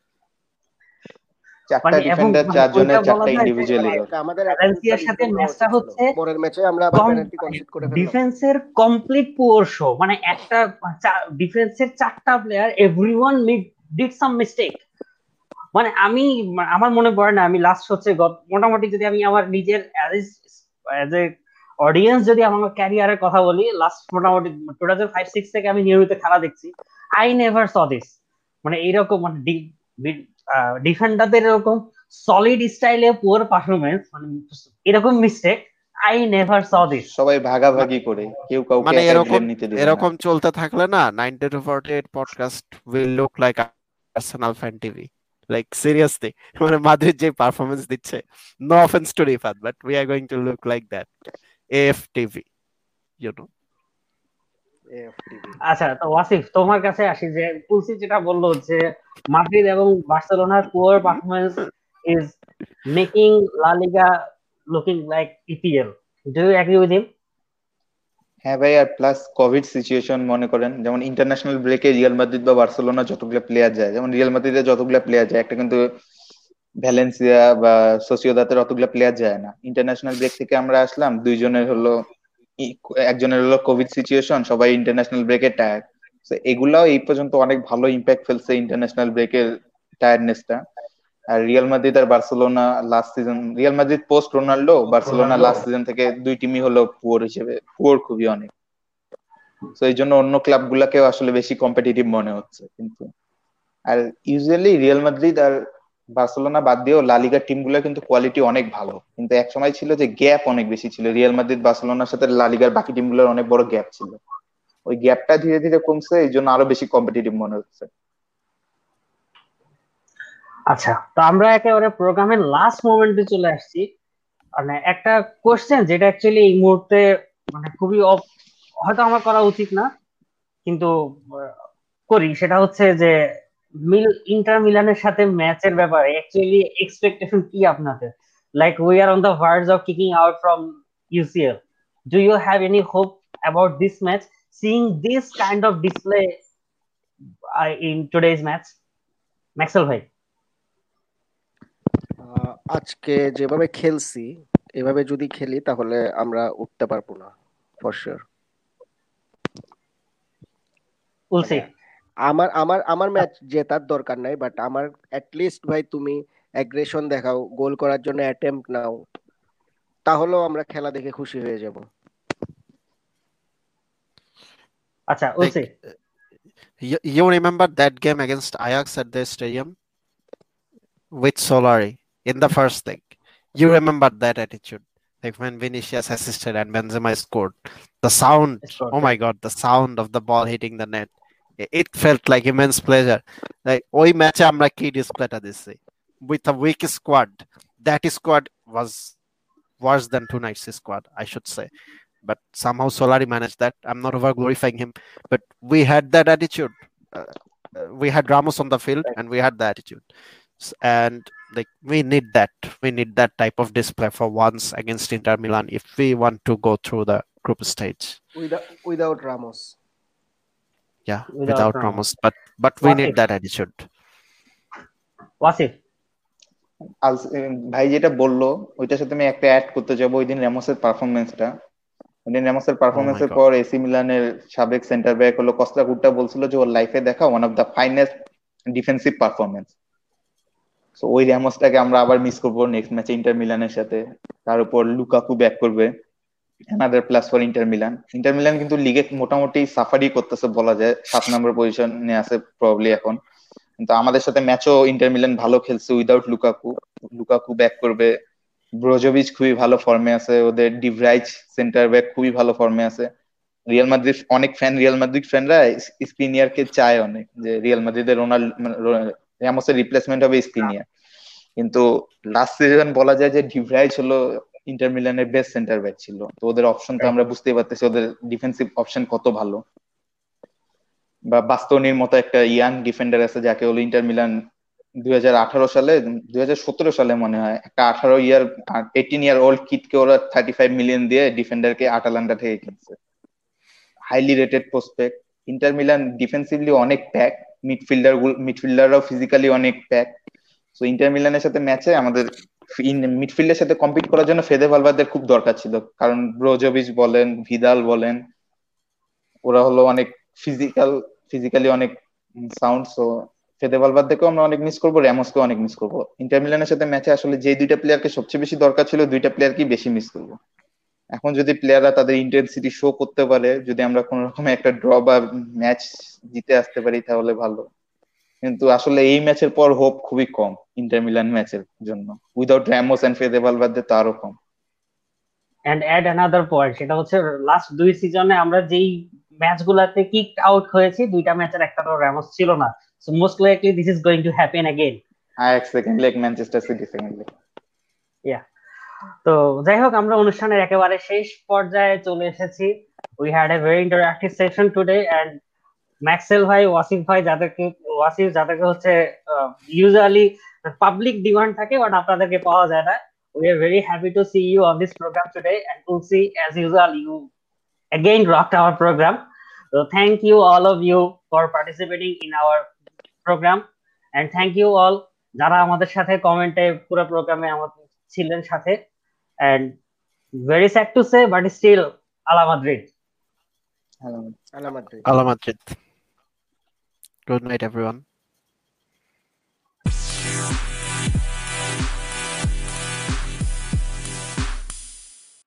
চারটা মানে এবং ডিফেন্ডার, মানে ওইটা চারজনের বলা চারটা যায় যে ইন্ডিভিজুয়াল মানে এরর। আমাদের ভ্যালেন্সিয়ার সাথে ইম্প্রুভ হওয়া ম্যাচটা উচিত ছিল, হচ্ছে পরের ম্যাচে আমরা আবার পেনাল্টি কনসিড করে ফেললাম। ডিফেন্সের কমপ্লিট পুয়ার শো, মানে একটা ডিফেন্সের 4টা player everyone did some mistake. মানে আমার মনে পড়ে না, আমি লাস্ট হচ্ছে মোটামুটি যদি আমি আমার নিজের অ্যাজ এ অডিয়েন্স যদি আমার ক্যারিয়ারের কথা বলি, লাস্ট মোটামুটি 2005-06 থেকে আমি নিয়মিত খেলা দেখছি। আই নেভার স দিস, মানে এইরকম মানে ডিফেন্ডারদের এরকম সলিড স্টাইলে পুয়ার পারফরমেন্স, মানে এরকম mistake I never saw this. সবাই ভাগাভাগি করে, কেউ কাউকে মানে একাই এরকম ব্লেম নিতে দিবে না। এরকম চলতে থাকলে না 90 to 48 podcast will look like Arsenal fan TV. Like seriously, মানে মাদ্রিদ যে পারফরমেন্স দিচ্ছে, no offence to Rifat, but we are going to look like that AFTV, you know. আচ্ছা, তো ওয়াসিফ তোমার কাছে আসি, যে তুলসি যেটা বললো যে মাদ্রিদ এবং বার্সেলোনার poor performance is making La Liga looking like EPL. Do you agree with him? হ্যাঁ ভাই, আর প্লাস কোভিড সিচুয়েশন, মনে করেন যেমন ইন্টারন্যাশনাল ব্রেকে রিয়াল মাদ্রিদ বা বার্সেলোনা যতগুলো প্লেয়ার যায়, যেমন রিয়াল মাদ্রিদের যতগুলো প্লেয়ার যায়, একটা কিন্তু ভ্যালেন্সিয়া বা সোসিয়েদাদের অতগুলো প্লেয়ার যায় না। ইন্টারন্যাশনাল ব্রেক থেকে আমরা আসলাম, দুইজনের হলো একজনের হলো কোভিড সিচুয়েশন, সবাই ইন্টারন্যাশনাল ব্রেকে টায়ার্ড। এগুলাও এই পর্যন্ত অনেক ভালো ইম্প্যাক্ট ফেলছে ইন্টারন্যাশনাল ব্রেকের টায়ার্ডনেসটা। আর রিয়াল মাদ্রিদ আর Barcelona last season, Real Madrid post Ronaldo, Barcelona last season থেকে দুই টিমই হলো পুয়ার হিসেবে, পুয়ার খুবই অনেক। তো এই জন্য অন্য ক্লাব গুলাকেও আসলে বেশি কম্পিটিটিভ মনে হচ্ছে। কিন্তু আর ইউজুয়ালি রিয়াল মাদ্রিদ আর বার্সেলোনা বাদ দিয়েও লা লিগার টিম গুলো কিন্তু কোয়ালিটি অনেক ভালো, কিন্তু এক সময় ছিল যে গ্যাপ অনেক বেশি ছিল, রিয়াল মাদ্রিদ বার্সেলোনার সাথে লা লিগার বাকি টিম গুলোর অনেক বড় গ্যাপ ছিল। ওই গ্যাপটা ধীরে ধীরে কমছে, এই জন্য আরো বেশি কম্পিটিটিভ মনে হচ্ছে। আচ্ছা, তো আমরা একেবারে প্রোগ্রামের লাস্ট মোমেন্টে চলে আসছি। মানে একটা কোশ্চেন যেটা অ্যাকচুয়ালি এই মুহূর্তে মানে খুবই হয়তো আমার করা উচিত না, কিন্তু করি, সেটা হচ্ছে যে ইন্টার মিলানের সাথে ম্যাচের ব্যাপারে অ্যাকচুয়ালি এক্সপেকটেশন কি আপনাদের? Like we are on the verge of kicking out from UCL. Do you have any hope about this match, seeing this kind of display in today's match? ম্যাক্সেল ভাই। আজকে যেভাবে খেলছি এভাবে যদি খেলি তাহলে আমরা উঠতে পারবো না ফর শিওর। তুলসি। আমার আমার আমার ম্যাচ জেতার দরকার নাই, বাট আমার লিস্ট ভাই তুমি অ্যাগ্রেশন দেখাও, গোল করার জন্য অ্যাটেম্প্ট নাও, তাহলেও আমরা খেলা দেখে খুশি হয়ে যাব। আচ্ছা তুলসি। You remember that game against Ajax at the stadium with Solari in the first leg? You remember that attitude, like when Vinicius assisted and Benzema scored. The sound, oh my God, the sound of the ball hitting the net. It felt like immense pleasure. Like ওই ম্যাচে আমরা কি ডিসপ্লেটা দিছি with a weak squad. That squad was worse than tonight's squad, I should say. But somehow Solari managed that. I'm not over glorifying him, but we had that attitude. We had Ramos on the field, and we had the attitude. And like we need that. We need that type of display for once against Inter Milan if we want to go through the group stage. Without Ramos. Yeah, without Ramos. But we need that attitude. Wasif ভাই যেটা বললো ওইটার সাথে আমি একটা add করতে যাবো। ওই দিন র্যামোসের পারফরমেন্সটা, ওই দিন র্যামোসের পারফরমেন্সের পর এসি মিলানের সাবেক সেন্টার ব্যাক হলো কস্তা কুর্টা বলছিল যে ওর লাইফে দেখা one of the finest defensive performance. So ওই র্যামোসটাকে আমরা আবার মিস করবো নেক্সট ম্যাচে ইন্টার মিলানের সাথে। তার উপর লুকাকু ব্যাক করবে, another plus for Inter Milan. Inter Milan কিন্তু লিগে মোটামুটি সাফারি করতেছে বলা যায়, 7 নম্বর পজিশনে আছে প্রবাবলি এখন। কিন্তু আমাদের সাথে ম্যাচও ইন্টার মিলান ভালো খেলছে উইদাউট লুকাকু। লুকাকু ব্যাক করবে, ব্রোজোভিচ খুবই ভালো ফর্মে আছে, ওদের ডিভরাইচ সেন্টার ব্যাক খুবই ভালো ফর্মে আছে। রিয়াল মাদ্রিদ অনেক ফ্যান, রিয়াল মাদ্রিদ ফ্যানরা স্ক্রিনিয়ারকে চায় অনেক, যে রিয়াল মাদ্রিদের র্যামোসের রিপ্লেসমেন্ট হবে স্ক্রিনিয়ার। কিন্তু লাস্ট সিজন বলা যায় যে ডিভরাইচ হলো ইন্টার মিলানের বেস্ট সেন্টার ব্যাক ছিল। তো ওদের অপশন তো আমরা বুঝতেই পারতেছি ওদের ডিফেন্সিভ অপশন কত ভালো। বা বাস্তনির মতো একটা ইয়াং ডিফেন্ডার আছে যাকে হলো ইন্টার মিলান 2017 সালে মনে হয় একটা 18 ইয়ার ওল্ড কিডকে ওরা 35 মিলিয়ন দিয়ে ডিফেন্ডারকে আটালান্টা থেকে কিনছে। Highly rated prospect. Inter Milan defensively অনেক প্যাক, মিডফিল্ডাররাও ফিজিক্যালি অনেক প্যাক। সো ইন্টার মিলানের সাথে ম্যাচে আমাদের মিডফিল্ডের সাথে কম্পিট করার জন্য ফেদে ভালভার্দের খুব দরকার ছিল, কারণ ব্রোজোভিচ বলেন, ভিদাল বলেন, ওরা হলো অনেক ফিজিক্যালি অনেক সাউন্ড। সো ফেদে ভালভার্দেকেও আমরা অনেক মিস করবো, র্যামোসকেও অনেক মিস করবো। ইন্টার মিলানের সাথে ম্যাচে আসলে যে দুইটা প্লেয়ারকে সবচেয়ে বেশি দরকার ছিল, দুইটা প্লেয়ারকেই বেশি মিস করবো। এখন যদি প্লেয়াররা তাদের ইন্টেন্সিটি শো করতে পারে, যদি আমরা কোন রকম একটা ড্র বা ম্যাচ জিতে আসতে পারি তাহলে ভালো। কিন্তু আসলে এই ম্যাচের পর হোপ খুবই কম ইন্টার মিলান ম্যাচের জন্য, without Ramos and Fede Valverde তো আরো কম। এন্ড অ্যাড অ্যানাদার পয়েন্ট, সেটা হচ্ছে লাস্ট 2 সিজনে আমরা যেই ম্যাচগুলোতে কিক আউট হয়েছি, দুইটা ম্যাচের একটাও র্যামোস ছিল না। So most likely this is going to happen again. Ajax second leg, Manchester City second leg. Yeah, তো যাই হোক, আমরা অনুষ্ঠানের একেবারে শেষ পর্যায়ে চলে এসেছি। We had a very interactive session today, and ম্যাক্সেল ভাই, ওয়াসিফ ভাই, যাদেরকে হচ্ছে ইউজুয়ালি পাবলিক ডিমান্ড থাকে বাট আপনাদেরকে পাওয়া যায় না। We are very happy to see you on this program today, and Tulsi, as usual, you again rocked our program. So thank you all of you for participating in our program, and thank you all যারা আমাদের সাথে কমেন্টে পুরো প্রোগ্রামে আমাদের ছিলেন সাথে। And very sad to say, but still, Ala Madrid. Ala Madrid. Ala Madrid. Good night, everyone.